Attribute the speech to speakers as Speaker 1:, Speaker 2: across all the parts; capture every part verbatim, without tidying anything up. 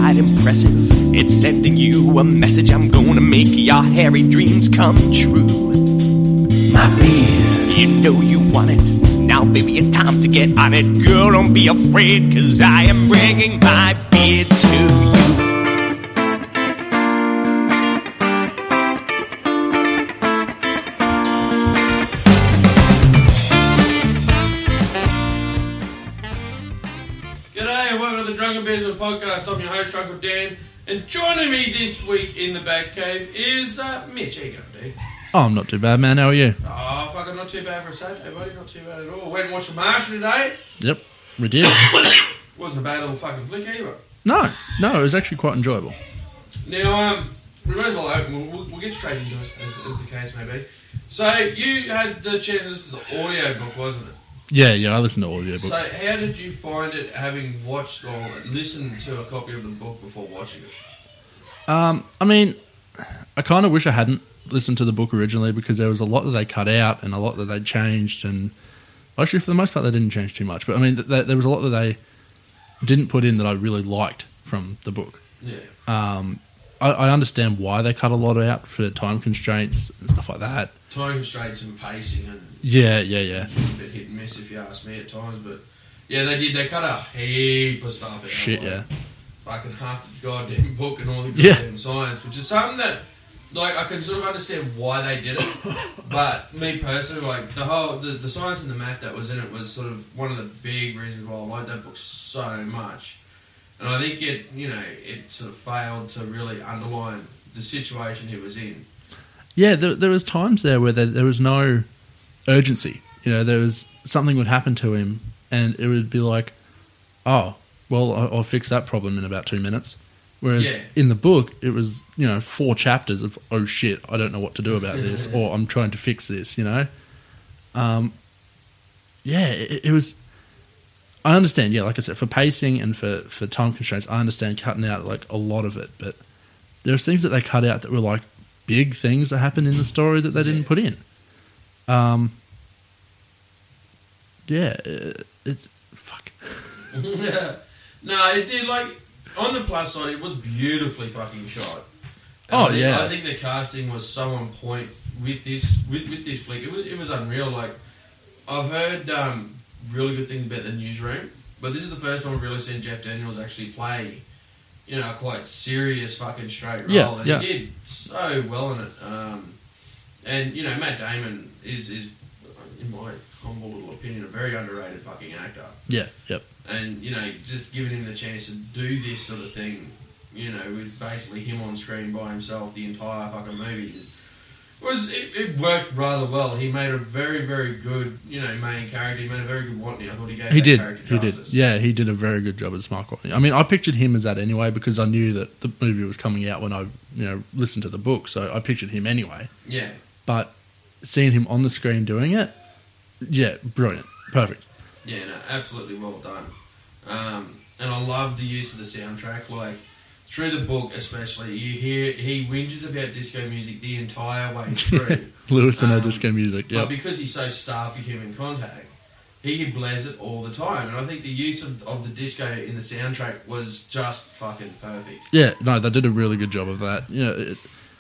Speaker 1: quite impressive. It's sending you a message. I'm gonna make your hairy dreams come true. My beard, you know you want it. Now, baby, it's time to get on it. Girl, don't be afraid, cause I am bringing my beard to you.
Speaker 2: G'day and welcome to the Drunken Bearsman Podcast. I'm your host, Drunken Dan, and joining me this week in the Batcave is uh, Mitch. How you going, dude?
Speaker 3: Oh, I'm not too bad, man. How are you?
Speaker 2: Oh, fuck, I'm not too bad for a Saturday, buddy. Not too bad at all. Went and watched The Martian today.
Speaker 3: Yep, we did.
Speaker 2: Wasn't a bad little fucking flick either.
Speaker 3: No, no, it was actually quite enjoyable.
Speaker 2: Now, um, we might as well open. We'll, we'll, we'll get straight into it, as, as the case may be. So, you had the chance to listen to the audio book, wasn't it?
Speaker 3: Yeah, yeah, I listened to audiobook.
Speaker 2: So, how did you find it, having watched or listened to a copy of the book before watching it?
Speaker 3: Um, I mean, I kind of wish I hadn't listened to the book originally because there was a lot that they cut out and a lot that they changed, and actually for the most part they didn't change too much. But I mean, th- th- there was a lot that they didn't put in that I really liked from the book.
Speaker 2: Yeah.
Speaker 3: Um, I, I understand why they cut a lot out for time constraints and stuff like that.
Speaker 2: Time constraints and pacing and
Speaker 3: Yeah, yeah, yeah.
Speaker 2: it's a bit hit and miss if you ask me at times, but yeah, they did. They cut a heap of stuff out.
Speaker 3: Shit,
Speaker 2: like,
Speaker 3: yeah.
Speaker 2: Fucking half the goddamn book and all the
Speaker 3: Yeah.
Speaker 2: goddamn science, which is something that, like, I can sort of understand why they did it, but me personally, like, the whole, the, the science and the math that was in it was sort of one of the big reasons why I liked that book so much. And I think it, you know, it sort of failed to really underline the situation he was in.
Speaker 3: Yeah, there, there was times there where there, there was no urgency. You know, there was something would happen to him, and it would be like, "Oh, well, I'll, I'll fix that problem in about two minutes." Whereas
Speaker 2: Yeah.
Speaker 3: in the book, it was, you know, four chapters of "Oh shit, I don't know what to do about this," or "I'm trying to fix this." You know, um, yeah, it, it was. I understand, yeah, like I said, for pacing and for, for time constraints, I understand cutting out like a lot of it, but there's things that they cut out that were like big things that happened in the story that they didn't put in. Um, yeah, it, it's fuck.
Speaker 2: Yeah. No, it did, like, on the plus side, it was beautifully fucking shot. And
Speaker 3: Oh,
Speaker 2: I think,
Speaker 3: yeah.
Speaker 2: I think the casting was so on point with this with, with this flick. It was it was unreal. Like, I've heard um, really good things about The Newsroom, but this is the first time I've really seen Jeff Daniels actually play, you know, a quite serious fucking straight role.
Speaker 3: Yeah,
Speaker 2: and
Speaker 3: yeah.
Speaker 2: he did so well in it. Um, and, you know, Matt Damon is, is, in my humble little opinion, a very underrated fucking actor.
Speaker 3: Yeah, yep.
Speaker 2: And, you know, just giving him the chance to do this sort of thing, you know, with basically him on screen by himself the entire fucking movie, was it, it worked rather well. He made a very, very good, you know, main character. He made a very good Watney. I thought he gave
Speaker 3: He
Speaker 2: that
Speaker 3: did,
Speaker 2: character
Speaker 3: he
Speaker 2: justice.
Speaker 3: did. Yeah, he did a very good job as Mark Watney. I mean, I pictured him as that anyway because I knew that the movie was coming out when I, you know, listened to the book, so I pictured him anyway.
Speaker 2: Yeah.
Speaker 3: But seeing him on the screen doing it, yeah, brilliant, perfect.
Speaker 2: Yeah, no, absolutely well done. Um, and I love the use of the soundtrack. Like, through the book especially, you hear he whinges about disco music the entire way through.
Speaker 3: Lewis and her
Speaker 2: Um,
Speaker 3: disco music, yeah.
Speaker 2: But because he's so starved for human contact, he blares it all the time. And I think the use of, of the disco in the soundtrack was just fucking perfect.
Speaker 3: Yeah, no, they did a really good job of that. You know, it,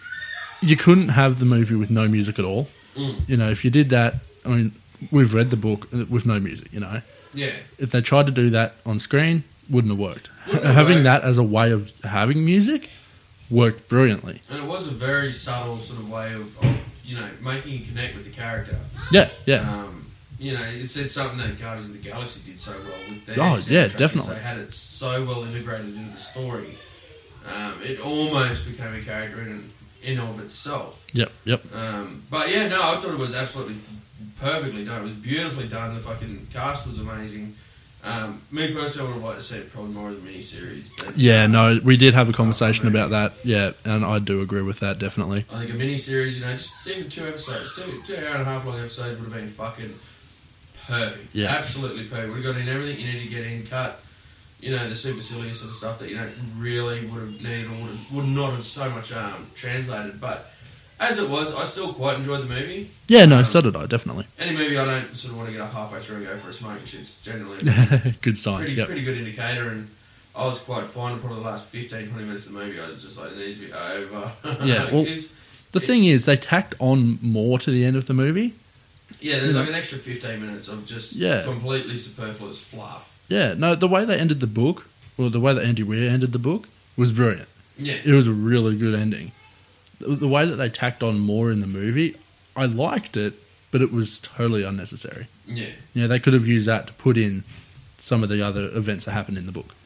Speaker 3: you couldn't have the movie with no music at all.
Speaker 2: Mm.
Speaker 3: You know, if you did that, I mean, we've read the book with no music, you know.
Speaker 2: Yeah.
Speaker 3: If they tried to do that on screen, wouldn't have worked.
Speaker 2: Wouldn't have
Speaker 3: Having
Speaker 2: worked.
Speaker 3: that as a way of having music worked brilliantly.
Speaker 2: And it was a very subtle sort of way of, of you know, making you connect with the character.
Speaker 3: Yeah, yeah.
Speaker 2: Um, you know, it's, it's something that Guardians of the Galaxy did so well with their
Speaker 3: Oh, yeah,
Speaker 2: soundtrack,
Speaker 3: definitely.
Speaker 2: is They had it so well integrated into the story. Um, it almost became a character in in of itself.
Speaker 3: Yep, yep.
Speaker 2: Um, but yeah, no, I thought it was absolutely perfectly done. It was beautifully done. The fucking cast was amazing. Um, me personally, I would have liked to see it probably more as a mini-series. Than,
Speaker 3: Yeah, no, we did have a conversation about that. Yeah, and I do agree with that, definitely.
Speaker 2: I think a mini-series, you know, just even two episodes, two, two hour and a half long episodes would have been fucking perfect.
Speaker 3: Yeah.
Speaker 2: Absolutely perfect. Would have got in everything you need to get in, cut, you know, the supercilious sort of stuff that you don't really would have needed or would, have, would not have so much um, translated. But as it was, I still quite enjoyed the movie.
Speaker 3: Yeah, no,
Speaker 2: Um,
Speaker 3: so did I, definitely.
Speaker 2: Any movie I don't sort of want to get up halfway through and go for a smoke and shit's generally a
Speaker 3: Good sign.
Speaker 2: pretty
Speaker 3: Yep.
Speaker 2: pretty good indicator. And I was quite fine. Probably the last fifteen, twenty minutes of the movie, I was just like, it needs to be over.
Speaker 3: Yeah, well,
Speaker 2: It's-
Speaker 3: the thing is, they tacked on more to the end of the movie.
Speaker 2: yeah, there's like an extra fifteen minutes of just
Speaker 3: Yeah.
Speaker 2: completely superfluous fluff.
Speaker 3: Yeah, no, the way they ended the book, or the way that Andy Weir ended the book, was brilliant.
Speaker 2: Yeah.
Speaker 3: It was a really good ending. The, the way that they tacked on more in the movie, I liked it, but it was totally unnecessary.
Speaker 2: Yeah.
Speaker 3: You know, they could have used that to put in some of the other events that happened in the book.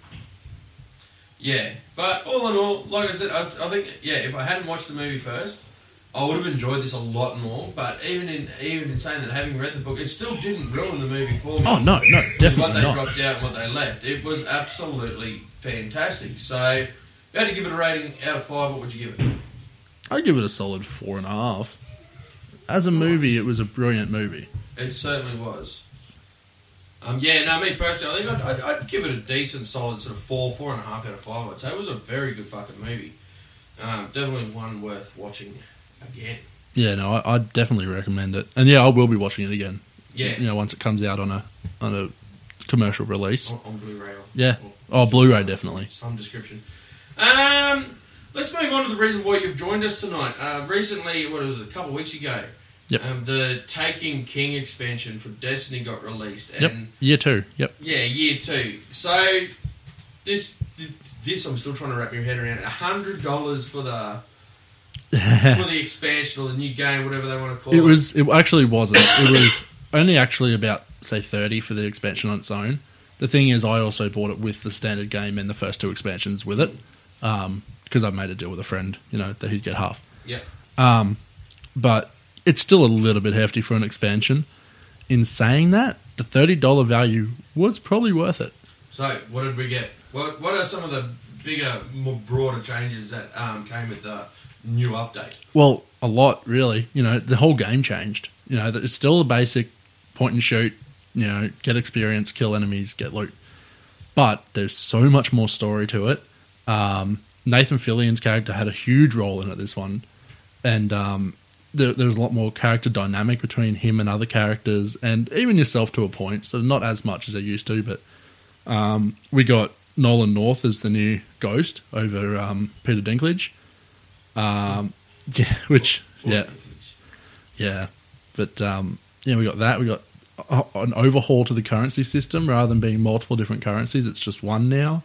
Speaker 2: Yeah. But all in all, like I said, I, I think, yeah, if I hadn't watched the movie first, I would have enjoyed this a lot more. But even in even in saying that, having read the book, it still didn't ruin the movie for me.
Speaker 3: Oh, no, no,
Speaker 2: What
Speaker 3: definitely
Speaker 2: they
Speaker 3: not.
Speaker 2: dropped out and what they left. It was absolutely fantastic. So, if you had to give it a rating out of five, what would you give it?
Speaker 3: I'd give it a solid four and a half. As a movie, it was a brilliant movie.
Speaker 2: It certainly was. Um, yeah, no, me personally, I think I'd, I'd, I'd give it a decent, solid sort of four, four and a half out of five. I'd say it was a very good fucking movie. Um, definitely one worth watching again.
Speaker 3: Yeah, no, I, I'd definitely recommend it. And yeah, I will be watching it again.
Speaker 2: Yeah,
Speaker 3: You know, once it comes out on a on a commercial release.
Speaker 2: on, on Blu-ray. Or,
Speaker 3: Yeah.
Speaker 2: or
Speaker 3: Oh, Blu-ray, definitely.
Speaker 2: Some description. Um, let's move on to the reason why you've joined us tonight. Uh, recently, what was it, a couple of weeks ago?
Speaker 3: Yep.
Speaker 2: Um, the Taking King expansion for Destiny got released, and
Speaker 3: Yep. Year two. Yep.
Speaker 2: yeah, year two. So this this I'm still trying to wrap your head around. A hundred dollars for the for the expansion or the new game, whatever they want to call it.
Speaker 3: It was. It actually wasn't. It was only actually about say thirty for the expansion on its own. The thing is, I also bought it with the standard game and the first two expansions with it, because I made a deal with a friend, you know, that he'd get half.
Speaker 2: Yeah.
Speaker 3: Um, but it's still a little bit hefty for an expansion. In saying that, the thirty dollar value was probably worth it.
Speaker 2: So what did we get? What What are some of the bigger, more broader changes that um, came with the new update?
Speaker 3: Well, a lot, really. You know, the whole game changed. You know, it's still a basic point and shoot, you know, get experience, kill enemies, get loot. But there's so much more story to it. Um, Nathan Fillion's character had a huge role in it, this one. And um, there, there's a lot more character dynamic between him and other characters, and even yourself to a point. So not as much as they used to, but um, we got Nolan North as the new Ghost over um, Peter Dinklage. Um, yeah, which, yeah, yeah. But, um, yeah, we got that. We got a, an overhaul to the currency system. Rather than being multiple different currencies, it's just one now.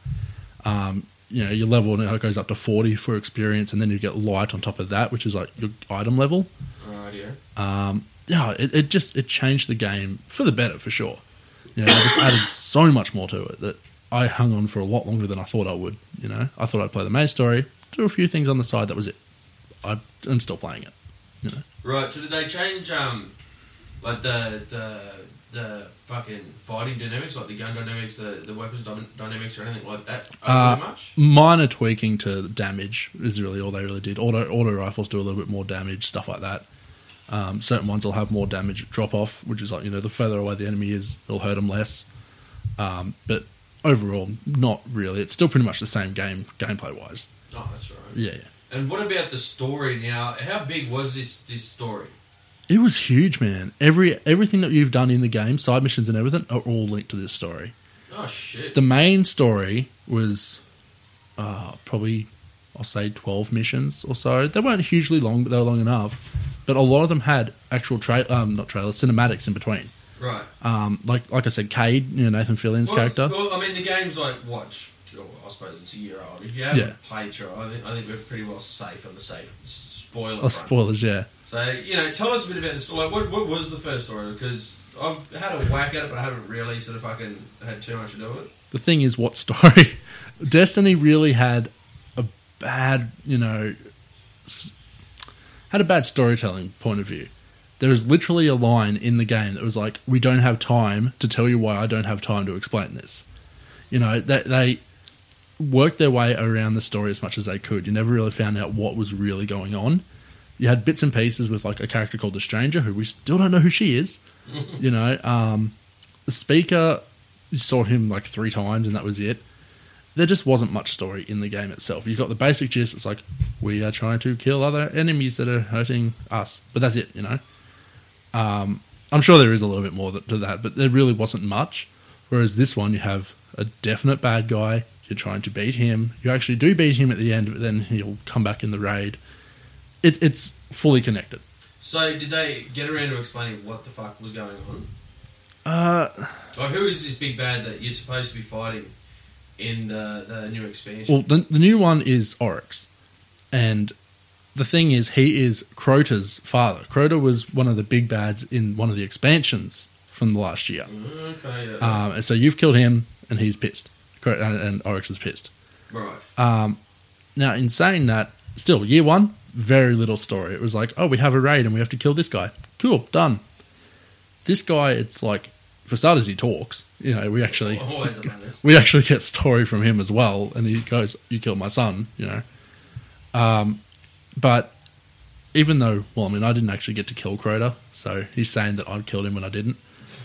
Speaker 3: Um, you know, your level now goes up to forty for experience, and then you get light on top of that, which is like your item level.
Speaker 2: Right, yeah.
Speaker 3: Um, yeah, it, it just it changed the game for the better, for sure. You know, it just added so much more to it that I hung on for a lot longer than I thought I would. You know, I thought I'd play the main story, do a few things on the side, that was it. I, I'm still playing it. You know,
Speaker 2: Right. So did they change um, like the the the fucking fighting dynamics, like the gun dynamics, the the weapons dy- dynamics, or anything like that?
Speaker 3: Uh,
Speaker 2: Overly much?
Speaker 3: minor tweaking to damage is really all they really did. Auto auto rifles do a little bit more damage, stuff like that. Um, certain ones will have more damage drop off, which is like, you know, the further away the enemy is, it'll hurt them less. Um, but overall, not really. It's still pretty much the same game gameplay wise.
Speaker 2: Oh, that's right.
Speaker 3: Yeah, yeah.
Speaker 2: And what about the story now? How big was this this story?
Speaker 3: It was huge, man. Every everything that you've done in the game, side missions and everything, are all linked to this story.
Speaker 2: Oh shit!
Speaker 3: The main story was uh, probably, I'll say, twelve missions or so. They weren't hugely long, but they were long enough. But a lot of them had actual tra- um, not trailers, cinematics in between.
Speaker 2: Right.
Speaker 3: Um, like like I said, Cade, you know, Nathan Fillion's
Speaker 2: Well,
Speaker 3: character.
Speaker 2: Well, I mean, the game's like what? Oh, I suppose it's a year old. If you haven't
Speaker 3: Yeah.
Speaker 2: played through, it, I think, I think we're pretty well safe on the safe spoiler
Speaker 3: Oh,
Speaker 2: front.
Speaker 3: spoilers, yeah.
Speaker 2: So, you know, tell us a bit about the story. Like, what, what was the first story? Because I've had a whack at it, but I haven't really sort of fucking had too much to do with it.
Speaker 3: The thing is, what story? Destiny really had a bad, you know, s- had a bad storytelling point of view. There was literally a line in the game that was like, "We don't have time to tell you why I don't have time to explain this." You know, they, they worked their way around the story as much as they could. You never really found out what was really going on. You had bits and pieces with like a character called the Stranger, who we still don't know who she is. You know, um, the Speaker, you saw him like three times and that was it. There just wasn't much story in the game itself. You've got the basic gist. It's like, we are trying to kill other enemies that are hurting us. But that's it, you know. Um, I'm sure there is a little bit more to that, but there really wasn't much. Whereas this one, you have a definite bad guy. You're trying to beat him. You actually do beat him at the end, but then he'll come back in the raid. It, it's fully connected.
Speaker 2: So, did they get around to explaining what the fuck was going on?
Speaker 3: Uh,
Speaker 2: Like, who is this big bad that you're supposed to be fighting in the, the new expansion?
Speaker 3: well, the, the new one is Oryx. And the thing is, he is Crota's father. Crota was one of the big bads in one of the expansions from the last year.
Speaker 2: Okay, yeah.
Speaker 3: Um, and so you've killed him, and he's pissed. Crota, and, and Oryx is pissed.
Speaker 2: right.
Speaker 3: Um, now, in saying that, still, year one, very little story. It was like, oh, we have a raid and we have to kill this guy. Cool, done. This guy, it's like, for starters, he talks. You know, we actually
Speaker 2: Always a menace.
Speaker 3: we actually get story from him as well, and he goes, "You killed my son," you know. Um, but even though, well, I mean, I didn't actually get to kill Crota, so he's saying that I killed him when I didn't.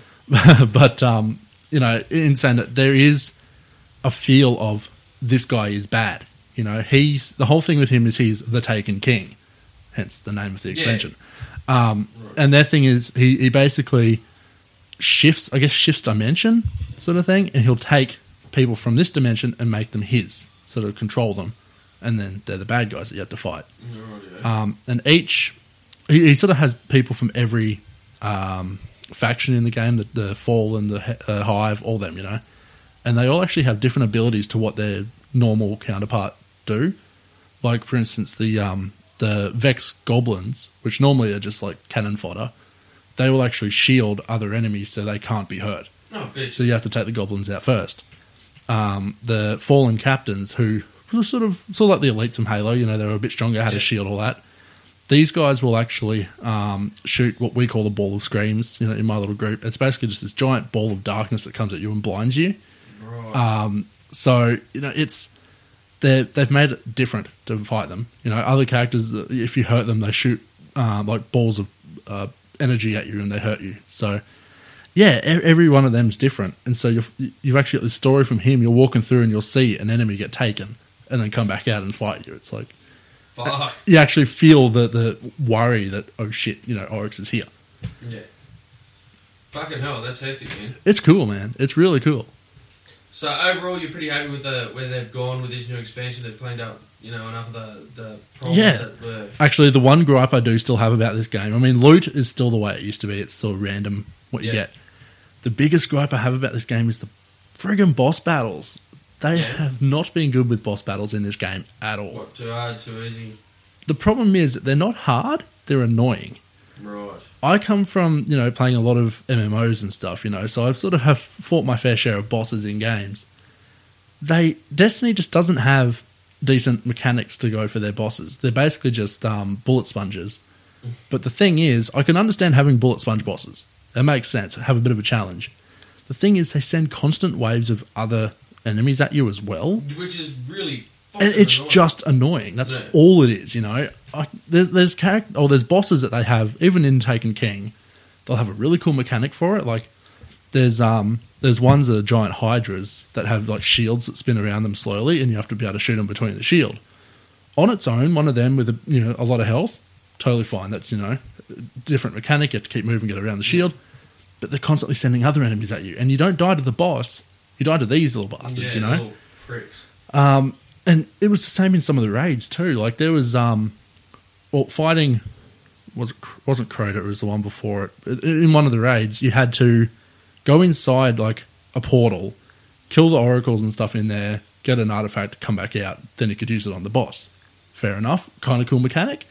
Speaker 3: But um, you know, in saying that there is a feel of this guy is bad. You know, he's the whole thing with him is he's the Taken King, hence the name of the expansion. Yeah. Um, right. And their thing is he, he basically shifts, I guess, shifts dimension sort of thing, and he'll take people from this dimension and make them his, sort of control them, and then they're the bad guys that you have to fight.
Speaker 2: Right, yeah.
Speaker 3: Um, and each, he, he sort of has people from every um, faction in the game, the, the Fall and the uh, Hive, all them, you know, and they all actually have different abilities to what their normal counterpart do. Like, for instance, the um, the Vex Goblins, which normally are just like cannon fodder, they will actually shield other enemies so they can't be hurt.
Speaker 2: Oh, bitch.
Speaker 3: So you have to take the goblins out first. Um, the Fallen Captains, who were sort of sort of like the elites from Halo, you know, they were a bit stronger, had
Speaker 2: yeah.
Speaker 3: a shield, all that. These guys will actually um, shoot what we call a ball of screams, you know, in my little group. It's basically just this giant ball of darkness that comes at you and blinds you.
Speaker 2: Right.
Speaker 3: Um, so, you know, it's they they've made it different to fight them. You know, other characters, if you hurt them, they shoot um, like balls of uh, energy at you and they hurt you. So, yeah, every one of them's different. And so you've, you've actually got this story from him. You're walking through and you'll see an enemy get taken and then come back out and fight you. It's like,
Speaker 2: fuck.
Speaker 3: You actually feel the, the worry that, oh shit, you know, Oryx is here.
Speaker 2: Yeah. Fucking hell, that's hectic, man.
Speaker 3: It's cool, man. It's really cool.
Speaker 2: So overall, you're pretty happy with the where they've gone with this new expansion. They've cleaned up, you know, enough of the, the problems
Speaker 3: Yeah.
Speaker 2: that were...
Speaker 3: Actually, the one gripe I do still have about this game, I mean, loot is still the way it used to be. It's still random what you
Speaker 2: Yeah.
Speaker 3: get. The biggest gripe I have about this game is the friggin' boss battles. They
Speaker 2: Yeah.
Speaker 3: have not been good with boss battles in this game at all.
Speaker 2: What, too hard, too easy?
Speaker 3: The problem is they're not hard, they're annoying.
Speaker 2: Right.
Speaker 3: I come from, you know, playing a lot of M M Os and stuff, you know, so I've sort of have fought my fair share of bosses in games. They Destiny just doesn't have decent mechanics to go for their bosses. They're basically just um, bullet sponges. But the thing is, I can understand having bullet sponge bosses. That makes sense. Have a bit of a challenge. The thing is, they send constant waves of other enemies at you as well.
Speaker 2: Which is really...
Speaker 3: And it's
Speaker 2: annoying.
Speaker 3: just annoying. That's
Speaker 2: Yeah.
Speaker 3: all it is, you know. I, there's there's character, or there's bosses that they have, even in Taken King, they'll have a really cool mechanic for it. Like there's um there's ones that are giant hydras that have like shields that spin around them slowly, and you have to be able to shoot them between the shield. On its own, one of them with a, you know a lot of health, totally fine. That's you know different mechanic. You have to keep moving, get around the shield, but they're constantly sending other enemies at you, and you don't die to the boss. You die to these little bastards,
Speaker 2: Yeah,
Speaker 3: you know.
Speaker 2: little pricks.
Speaker 3: Um, and it was the same in some of the raids too. Like there was, um, well, fighting was wasn't Crota. It was the one before it. In one of the raids, you had to go inside like a portal, kill the oracles and stuff in there, get an artifact, come back out. Then you could use it on the boss. Fair enough, kind of cool mechanic.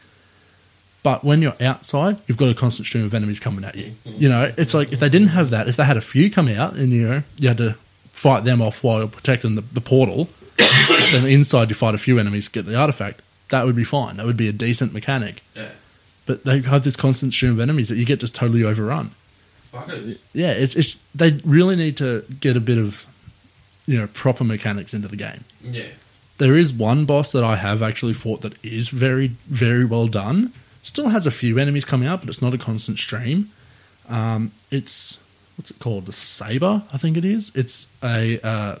Speaker 3: But when you're outside, you've got a constant stream of enemies coming at you. You know, it's like if they didn't have that, if they had a few come out and you know you had to fight them off while you're protecting the, the portal. Then inside you fight a few enemies, get the artifact. That would be fine. That would be a decent mechanic.
Speaker 2: Yeah.
Speaker 3: But they have this constant stream of enemies that you get just totally overrun.
Speaker 2: Fuckers.
Speaker 3: Yeah, it's it's they really need to get a bit of you know proper mechanics into the game.
Speaker 2: Yeah.
Speaker 3: There is one boss that I have actually fought that is very very well done. Still has a few enemies coming out, but it's not a constant stream. Um, it's what's it called? The Saber, I think it is. It's a uh,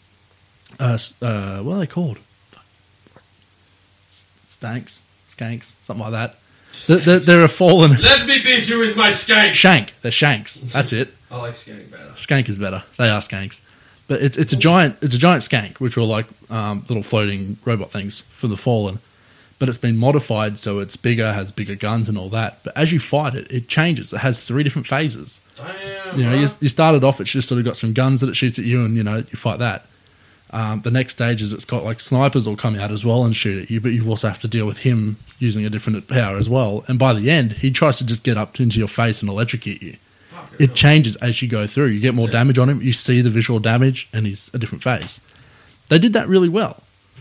Speaker 3: Uh, uh, what are they called? Stanks, skanks, something like that. They're, they're, they're a fallen
Speaker 2: Let me beat you with my skank.
Speaker 3: shank. They're shanks. That's it.
Speaker 2: I like skank better.
Speaker 3: Skank is better. They are skanks. But it's it's a giant it's a giant skank, which are like um, little floating robot things for the Fallen. But it's been modified so it's bigger, has bigger guns and all that. But as you fight it, it changes. It has three different phases.
Speaker 2: Damn,
Speaker 3: You know,
Speaker 2: bro.
Speaker 3: you, you started off, it's just sort of got some guns that it shoots at you, and you know you fight that. Um, the next stage is it's got like snipers will come out as well and shoot at you, but you also have to deal with him using a different power as well. And by the end, he tries to just get up into your face and electrocute you.
Speaker 2: Fucking
Speaker 3: It
Speaker 2: hell.
Speaker 3: changes as you go through. You get more
Speaker 2: Yeah.
Speaker 3: damage on him. You see the visual damage, and he's a different phase. They did that really well.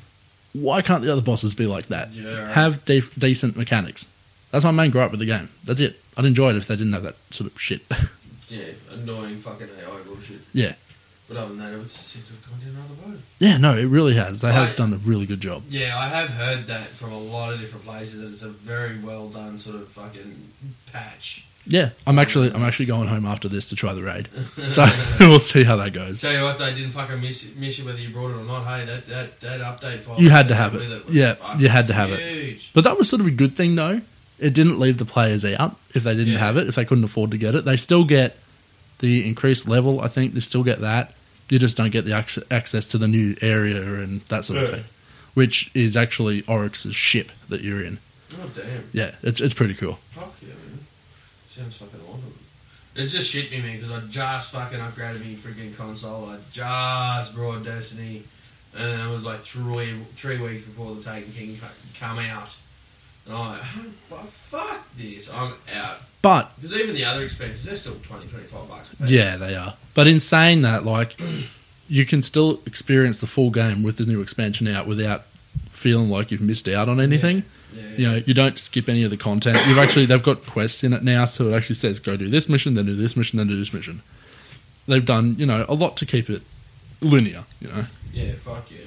Speaker 3: Why can't the other bosses be like that?
Speaker 2: Yeah.
Speaker 3: Have de- decent mechanics. That's my main gripe with the game. That's it. I'd enjoy it if they didn't have that sort of shit.
Speaker 2: Yeah, annoying fucking A I bullshit.
Speaker 3: yeah.
Speaker 2: But other than that, it would seem to have gone down another road.
Speaker 3: Yeah, no, it really has. They have
Speaker 2: Right.
Speaker 3: done a really good job.
Speaker 2: Yeah, I have heard that from a lot of different places that it's a very well done sort of fucking patch.
Speaker 3: Yeah, I'm actually I'm actually going home after this to try the raid. So we'll see how that goes.
Speaker 2: Tell you what, they didn't fucking miss, miss you whether you brought it or not. Hey, that that, that update file.
Speaker 3: You had to have
Speaker 2: with
Speaker 3: it.
Speaker 2: was
Speaker 3: Yeah,
Speaker 2: fucking
Speaker 3: you had to have it.
Speaker 2: huge.
Speaker 3: But that was sort of a good thing, though. It didn't leave the players out if they didn't
Speaker 2: Yeah.
Speaker 3: have it, if they couldn't afford to get it. They still get the increased level, I think. They still get that. You just don't get the ac- access to the new area and that sort of
Speaker 2: Yeah.
Speaker 3: thing, which is actually Oryx's ship that you're in.
Speaker 2: Oh, damn.
Speaker 3: Yeah, it's it's pretty cool.
Speaker 2: Fuck yeah, man. Sounds fucking awesome. It just shit me, man, because I just fucking upgraded me freaking console. I just brought Destiny, and it was like three three weeks before the Taken King ca- come out. And I'm like, oh, fuck this, I'm out.
Speaker 3: But
Speaker 2: Because even the other expansions, they're still twenty, twenty-five bucks a piece.
Speaker 3: yeah, they are. But in saying that, like, you can still experience the full game with the new expansion out without feeling like you've missed out on anything.
Speaker 2: Yeah.
Speaker 3: You know, you don't skip any of the content. You've actually they've got quests in it now, so it actually says go do this mission, then do this mission, then do this mission. They've done, you know, a lot to keep it linear. You know,
Speaker 2: Yeah, fuck yeah.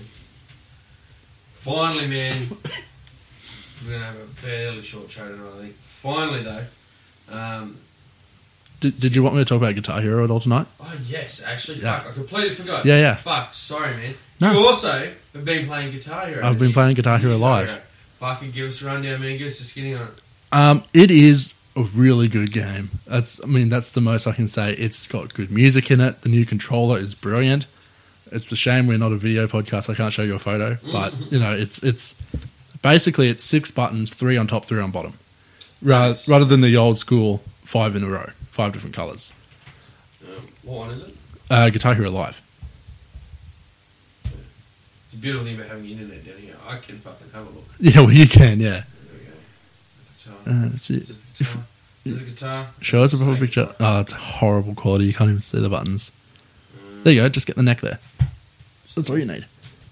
Speaker 2: Finally, man, we're going to have a fairly short show tonight, I think. Finally, though. Um,
Speaker 3: did, did you want me to talk about Guitar Hero at all tonight?
Speaker 2: oh, yes, actually.
Speaker 3: Yeah.
Speaker 2: Fuck, I completely forgot.
Speaker 3: Yeah, yeah.
Speaker 2: Fuck, sorry, man.
Speaker 3: No.
Speaker 2: You also have been playing Guitar Hero.
Speaker 3: I've
Speaker 2: haven't
Speaker 3: been
Speaker 2: you?
Speaker 3: playing Guitar Hero Live.
Speaker 2: Fucking give us a rundown, man. Give us a skinny on it.
Speaker 3: Um, it is a really good game. That's, I mean, that's the most I can say. It's got good music in it. The new controller is brilliant. It's a shame we're not a video podcast. I can't show you a photo, but you know, it's it's basically it's six buttons, three on top, three on bottom, rather
Speaker 2: Nice.
Speaker 3: rather than the old school five in a row, five different colors.
Speaker 2: Um, what one is it?
Speaker 3: Uh, Guitar Hero Live.
Speaker 2: It's a beautiful thing about having internet down here. I can fucking have a look.
Speaker 3: Yeah, well, you can. Yeah.
Speaker 2: There we go. Guitar.
Speaker 3: Uh, that's it.
Speaker 2: Is it the guitar? Is it a guitar?
Speaker 3: Show us a proper
Speaker 2: Same.
Speaker 3: picture. Oh, it's horrible quality. You can't even see the buttons. There you go. Just get the neck there. That's all you need.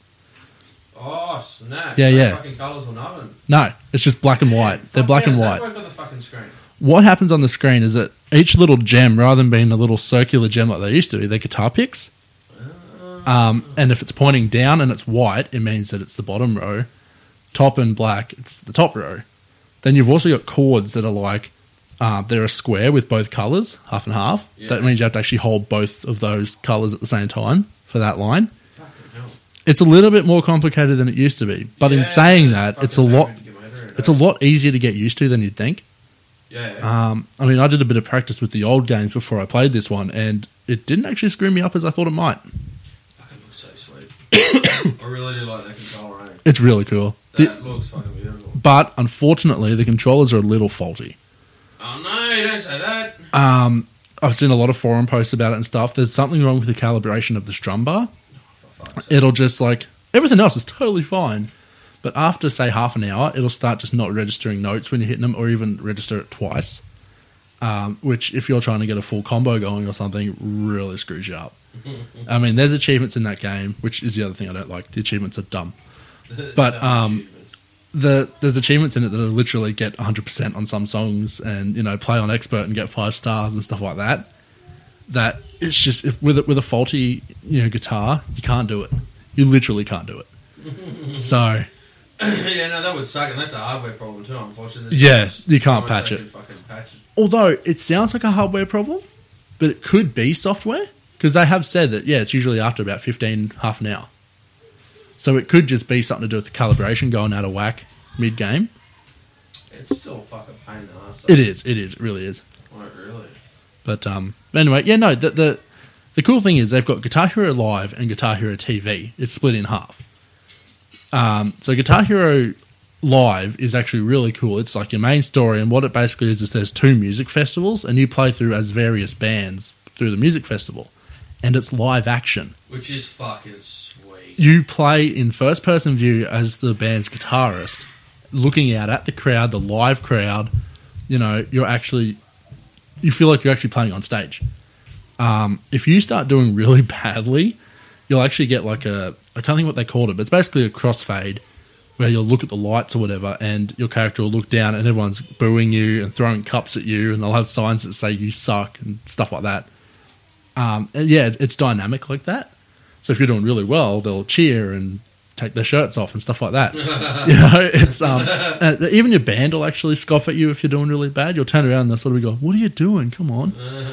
Speaker 2: Oh, snap.
Speaker 3: Yeah,
Speaker 2: No
Speaker 3: yeah.
Speaker 2: fucking colours or nothing.
Speaker 3: No, it's just black and white.
Speaker 2: Man,
Speaker 3: They're
Speaker 2: fuck,
Speaker 3: black
Speaker 2: how
Speaker 3: and
Speaker 2: does
Speaker 3: white.
Speaker 2: that work on the fucking screen?
Speaker 3: What happens on the screen is that each little gem, rather than being a little circular gem like they used to be, they're guitar picks. Um, and if it's pointing down and it's white, it means that it's the bottom row. Top and black, it's the top row. Then you've also got chords that are like, uh, they're a square with both colours, half and half.
Speaker 2: Yeah.
Speaker 3: That means you have to actually hold both of those colours at the same time for that line.
Speaker 2: Fucking hell.
Speaker 3: It's a little bit more complicated than it used to be. But in
Speaker 2: Yeah,
Speaker 3: saying that, it's a
Speaker 2: fucking
Speaker 3: lot
Speaker 2: hammered to get my head around
Speaker 3: it's a
Speaker 2: that.
Speaker 3: lot easier to get used to than you'd think.
Speaker 2: Yeah.
Speaker 3: Um, I mean, I did a bit of practice with the old games before I played this one, and it didn't actually screw me up as I thought it might.
Speaker 2: fucking looks so sweet. I really do like that controller, eh?
Speaker 3: It's really cool.
Speaker 2: That
Speaker 3: The-
Speaker 2: looks fucking beautiful.
Speaker 3: but unfortunately, the controllers are a little faulty.
Speaker 2: Oh no, don't say that.
Speaker 3: Um, I've seen a lot of forum posts about it and stuff. There's something wrong with the calibration of the strum bar.
Speaker 2: For fuck's sake.
Speaker 3: It'll just like everything else is totally fine, but after say half an hour, it'll start just not registering notes when you're hitting them, or even register it twice. Um, which, if you're trying to get a full combo going or something, really screws you up. I mean, there's achievements in that game, which is the other thing I don't like. The achievements are dumb. But
Speaker 2: That
Speaker 3: um,
Speaker 2: achievement.
Speaker 3: the there's achievements in it that are literally get one hundred percent on some songs, and you know, play on expert and get five stars and stuff like that. That it's just if, with a, with a faulty you know guitar, you can't do it. You literally can't do it. So
Speaker 2: yeah, no, that would suck, and that's a hardware problem too. Unfortunately,
Speaker 3: Yeah,
Speaker 2: Just
Speaker 3: you can't
Speaker 2: someone
Speaker 3: patch
Speaker 2: say
Speaker 3: it.
Speaker 2: can Fucking patch it.
Speaker 3: although it sounds like a hardware problem, but it could be software because they have said that yeah, it's usually after about fifteen half an hour. So it could just be something to do with the calibration going out of whack mid game.
Speaker 2: It's still a fucking pain in the ass.
Speaker 3: It is, it is, it really is.
Speaker 2: Like, really.
Speaker 3: But um, anyway, yeah, no, the, the the cool thing is they've got Guitar Hero Live and Guitar Hero T V. It's split in half. Um, so Guitar Hero Live is actually really cool. It's like your main story, and what it basically is is there's two music festivals, and you play through as various bands through the music festival, and it's live action.
Speaker 2: Which is fucking sweet.
Speaker 3: You play in first-person view as the band's guitarist, looking out at the crowd, the live crowd. You know, you're actually... You feel like you're actually playing on stage. Um, if you start doing really badly, you'll actually get like a... I can't think what they called it, but it's basically a crossfade where you'll look at the lights or whatever, and your character will look down and everyone's booing you and throwing cups at you, and they'll have signs that say you suck and stuff like that. Um, and yeah, it's dynamic like that. So if you're doing really well, they'll cheer and take their shirts off and stuff like that. You know, it's um, uh, even your band will actually scoff at you if you're doing really bad. You'll turn around and they'll sort of go, "What are you doing? Come on."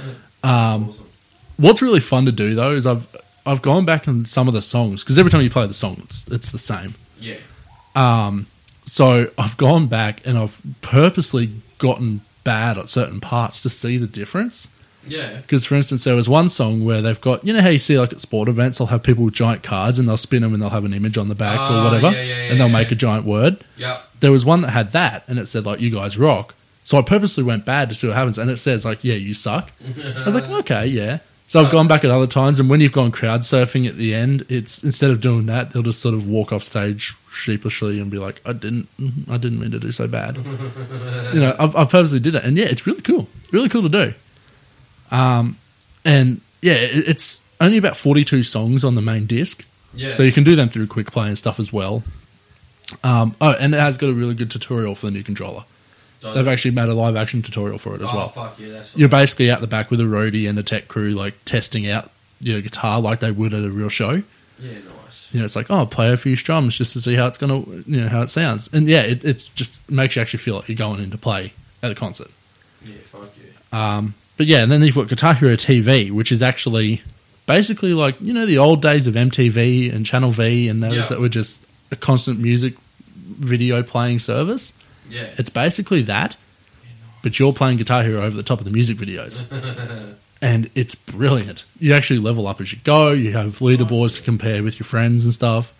Speaker 3: Um,
Speaker 2: awesome.
Speaker 3: What's really fun to do though is I've I've gone back on some of the songs, because every time you play the song, it's, it's the same.
Speaker 2: Yeah.
Speaker 3: Um, so I've gone back and I've purposely gotten bad at certain parts to see the difference.
Speaker 2: Yeah.
Speaker 3: Because, for instance, there was one song where they've got, you know how you see like at sport events, they'll have people with giant cards and they'll spin them and they'll have an image on the back
Speaker 2: Oh,
Speaker 3: or whatever,
Speaker 2: yeah, yeah, yeah,
Speaker 3: and they'll
Speaker 2: yeah.
Speaker 3: make a giant word.
Speaker 2: Yep.
Speaker 3: There was one that had that and it said like, "You guys rock." So I purposely went bad to see what happens, and it says like, "Yeah, you suck." I was like, okay, yeah. So I've gone back at other times, and when you've gone crowd surfing at the end, it's instead of doing that, they'll just sort of walk off stage sheepishly and be like, "I didn't, I didn't mean to do so bad." You know, I've, I've purposely did it, and yeah, it's really cool, really cool to do. Um, and yeah, it, it's only about forty-two songs on the main disc,
Speaker 2: Yeah.
Speaker 3: so you can do them through quick play and stuff as well. Um, oh, and it has got a really good tutorial for the new controller.
Speaker 2: So-
Speaker 3: They've actually made a live action tutorial for it as
Speaker 2: oh,
Speaker 3: well.
Speaker 2: fuck yeah, that's
Speaker 3: You're basically out the back with a roadie and a tech crew, like testing out your guitar like they would at a real show.
Speaker 2: Yeah, nice.
Speaker 3: You know, it's like, oh, play a few strums just to see how it's gonna, you know, how it sounds. And yeah, it, it just makes you actually feel like you're going in to play at a concert.
Speaker 2: Yeah, fuck yeah.
Speaker 3: Um, but yeah, and then you've got Guitar Hero T V, which is actually basically like, you know, the old days of M T V and Channel V and those
Speaker 2: Yeah.
Speaker 3: that were just a constant music video playing service.
Speaker 2: Yeah.
Speaker 3: It's basically that, but you're playing Guitar Hero over the top of the music videos. And it's brilliant. You actually level up as you go. You have leaderboards to compare with your friends and stuff.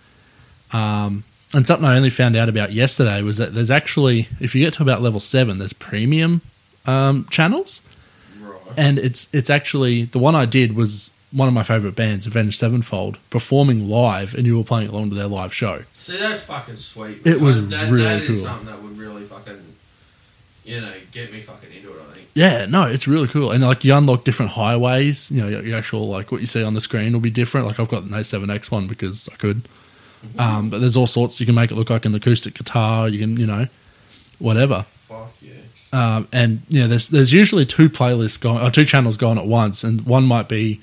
Speaker 3: Um, and something I only found out about yesterday was that there's actually, if you get to about level seven, there's premium um, channels.
Speaker 2: Right.
Speaker 3: And it's it's actually, the one I did was one of my favourite bands, Avenged Sevenfold, performing live, and you were playing along to their live show.
Speaker 2: See, that's fucking sweet.
Speaker 3: It was
Speaker 2: Like, that,
Speaker 3: really
Speaker 2: that is
Speaker 3: cool.
Speaker 2: something that would really fucking, you know, get me fucking into it, I think.
Speaker 3: Yeah, no, it's really cool. And like you unlock different highways, you know, your, your actual, like what you see on the screen will be different. Like I've got an A seven X one because I could. Um, but there's all sorts. You can make it look like an acoustic guitar. You can, you know, whatever.
Speaker 2: Fuck yeah.
Speaker 3: Um, and yeah, there's there's usually two playlists going, or two channels going at once, and one might be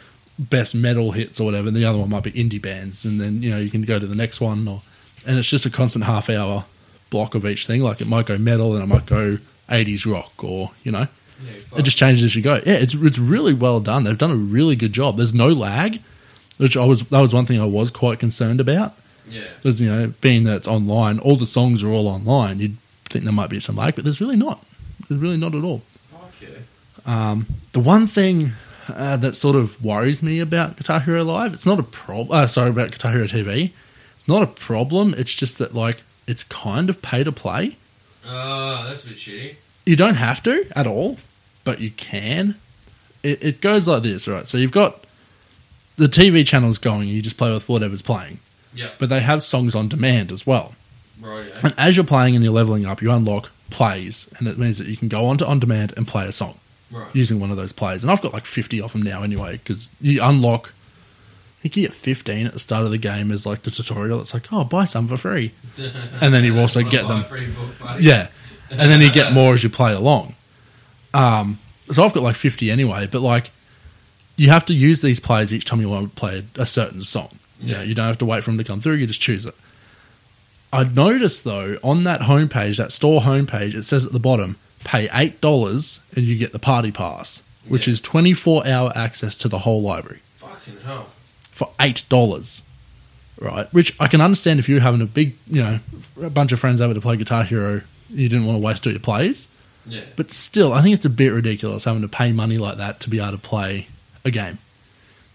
Speaker 3: best metal hits or whatever, and the other one might be indie bands, and then you know you can go to the next one, or and it's just a constant half hour block of each thing. Like it might go metal, and it might go eighties rock, or you know,
Speaker 2: Yeah, fuck.
Speaker 3: it just changes as you go. Yeah, it's it's really well done. They've done a really good job. There's no lag, which I was that was one thing I was quite concerned about.
Speaker 2: Yeah.
Speaker 3: Because, you know, being that it's online, all the songs are all online, you'd think there might be some lag, but there's really not. There's really not at all.
Speaker 2: Fuck yeah.
Speaker 3: Um, the one thing uh, that sort of worries me about Guitar Hero Live, it's not a problem. Uh, sorry, about Guitar Hero T V. It's not a problem. It's just that, like, it's kind of pay to play.
Speaker 2: Uh, that's a bit shitty.
Speaker 3: You don't have to at all, but you can. It, it goes like this, right? So you've got the T V channels going, you just play with whatever's playing.
Speaker 2: Yeah.
Speaker 3: But they have songs on demand as well.
Speaker 2: Right, yeah.
Speaker 3: And as you're playing and you're leveling up, you unlock plays, and it means that you can go onto on demand and play a song
Speaker 2: Right.
Speaker 3: using one of those plays. And I've got like fifty of them now anyway, because you unlock, I think you get fifteen at the start of the game as like the tutorial. It's like, oh, buy some for free. And then you also
Speaker 2: Wanna
Speaker 3: get
Speaker 2: buy
Speaker 3: them.
Speaker 2: a free book, buddy?
Speaker 3: Yeah. And then you get more as you play along. Um, so I've got like fifty anyway, but like you have to use these plays each time you want to play a certain song. You know,
Speaker 2: Yeah.
Speaker 3: you don't have to wait for them to come through, you just choose it. I noticed though, on that homepage, that store homepage, it says at the bottom, pay eight dollars and you get the party pass, which
Speaker 2: Yeah.
Speaker 3: is twenty-four hour access to the whole library
Speaker 2: Fucking hell.
Speaker 3: for eight dollars. Right? Which I can understand if you're having a big, you know, a bunch of friends over to play Guitar Hero, you didn't want to waste all your plays.
Speaker 2: Yeah.
Speaker 3: But still, I think it's a bit ridiculous having to pay money like that to be able to play a game.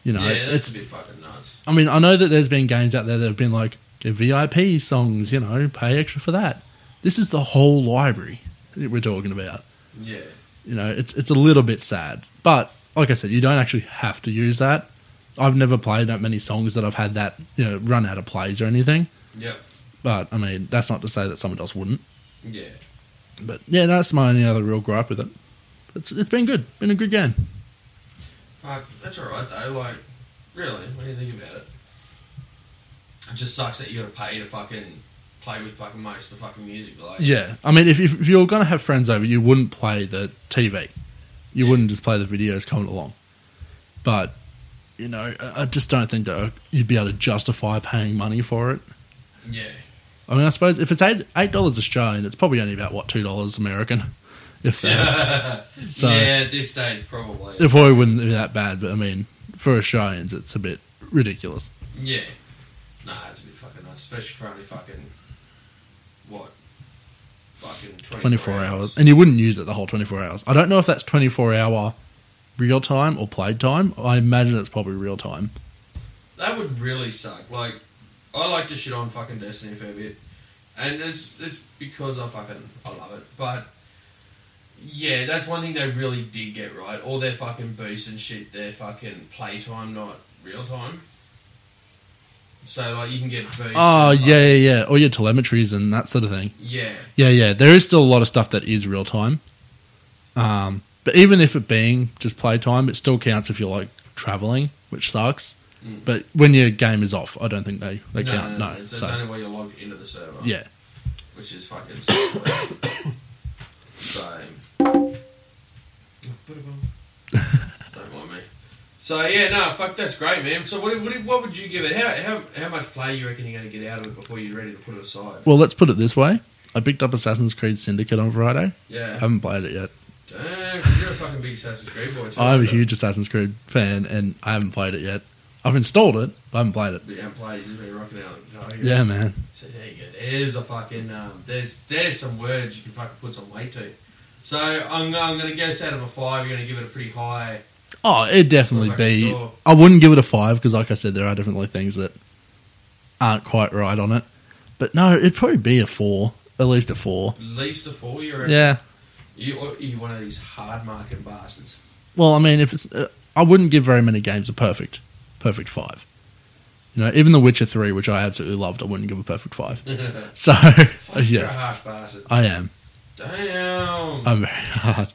Speaker 3: You know,
Speaker 2: yeah, that's
Speaker 3: it's.
Speaker 2: a bit fucking nuts.
Speaker 3: I mean, I know that there's been games out there that have been like get V I P songs. You know, pay extra for that. This is the whole library that we're talking about.
Speaker 2: Yeah.
Speaker 3: You know, it's it's a little bit sad, but like I said, you don't actually have to use that. I've never played that many songs that I've had that, you know, run out of plays or anything.
Speaker 2: Yep.
Speaker 3: But I mean, that's not to say that someone else wouldn't.
Speaker 2: Yeah.
Speaker 3: But yeah, that's my only other real gripe with it. It's it's been good, been a good game.
Speaker 2: Uh, that's alright though. Like, really, what do you think about it? It just sucks that you got to pay to fucking play with fucking most of the fucking music. Like,
Speaker 3: Yeah, I mean, if if, if you're going to have friends over, you wouldn't play the T V. You
Speaker 2: Yeah.
Speaker 3: wouldn't just play the videos coming along. But you know, I I just don't think that you'd be able to justify paying money for it.
Speaker 2: Yeah.
Speaker 3: I mean, I suppose if it's eight eight dollars Australian, it's probably only about what two dollars American, if that. So
Speaker 2: yeah, at this stage probably.
Speaker 3: it probably wouldn't be that bad. But I mean, for Australians, it's a bit ridiculous.
Speaker 2: Yeah. Nah, it's a bit fucking nuts, especially for only fucking what, fucking twenty-four,
Speaker 3: twenty-four hours, and you wouldn't use it the whole twenty-four hours. I don't know if that's twenty-four hour real time or played time. I imagine it's probably real time.
Speaker 2: That would really suck. Like, I like to shit on fucking Destiny a fair bit, and it's it's because I fucking I love it. But yeah, that's one thing they really did get right. All their fucking boosts and shit, they're fucking playtime, not real time. So like you can get boosts.
Speaker 3: Oh
Speaker 2: and,
Speaker 3: yeah,
Speaker 2: like,
Speaker 3: yeah, yeah. All your telemetries and that sort of thing.
Speaker 2: yeah,
Speaker 3: Yeah, yeah. There is still a lot of stuff that is real time. Um, but even if it being just playtime, it still counts if you're like traveling, which sucks.
Speaker 2: Mm.
Speaker 3: But when your game is off, I don't think they, they
Speaker 2: no,
Speaker 3: count.
Speaker 2: No,
Speaker 3: No,
Speaker 2: it's, it's
Speaker 3: so
Speaker 2: only where you're logged into the server.
Speaker 3: yeah,
Speaker 2: Which is fucking stupid. So, don't mind me. So yeah, no, fuck, that's great, man. So what, what, what would you give it? How, how, how much play you reckon you're going to get out of it before you're ready to put it aside?
Speaker 3: Well, let's put it this way. I picked up Assassin's Creed Syndicate on Friday.
Speaker 2: Yeah.
Speaker 3: I haven't played it yet.
Speaker 2: Damn, 'cause you're a fucking big Assassin's Creed boy too.
Speaker 3: I'm a huge Assassin's Creed fan, and I haven't played it yet. I've installed it, but I haven't played it.
Speaker 2: But you haven't played, you've just been rocking out. Oh,
Speaker 3: Yeah, man.
Speaker 2: So there you go. There's a fucking, um, there's there's some words you can fucking put some weight to. So I'm, I'm going to guess out of a five, you're going to give it a pretty high.
Speaker 3: Oh, it'd definitely
Speaker 2: Sort of like a
Speaker 3: be.
Speaker 2: score.
Speaker 3: I wouldn't give it a five because, like I said, there are definitely things that aren't quite right on it. But no, it'd probably be a four, at least a four.
Speaker 2: At least a four, you reckon?
Speaker 3: Yeah.
Speaker 2: You, or you're one of these hard marking bastards.
Speaker 3: Well, I mean, if it's, uh, I wouldn't give very many games a perfect, perfect five. You know, even The Witcher three, which I absolutely loved, I wouldn't give a perfect five. So,
Speaker 2: Fuck, you're a
Speaker 3: yes,
Speaker 2: harsh bastard.
Speaker 3: I am.
Speaker 2: Damn.
Speaker 3: I'm very hard.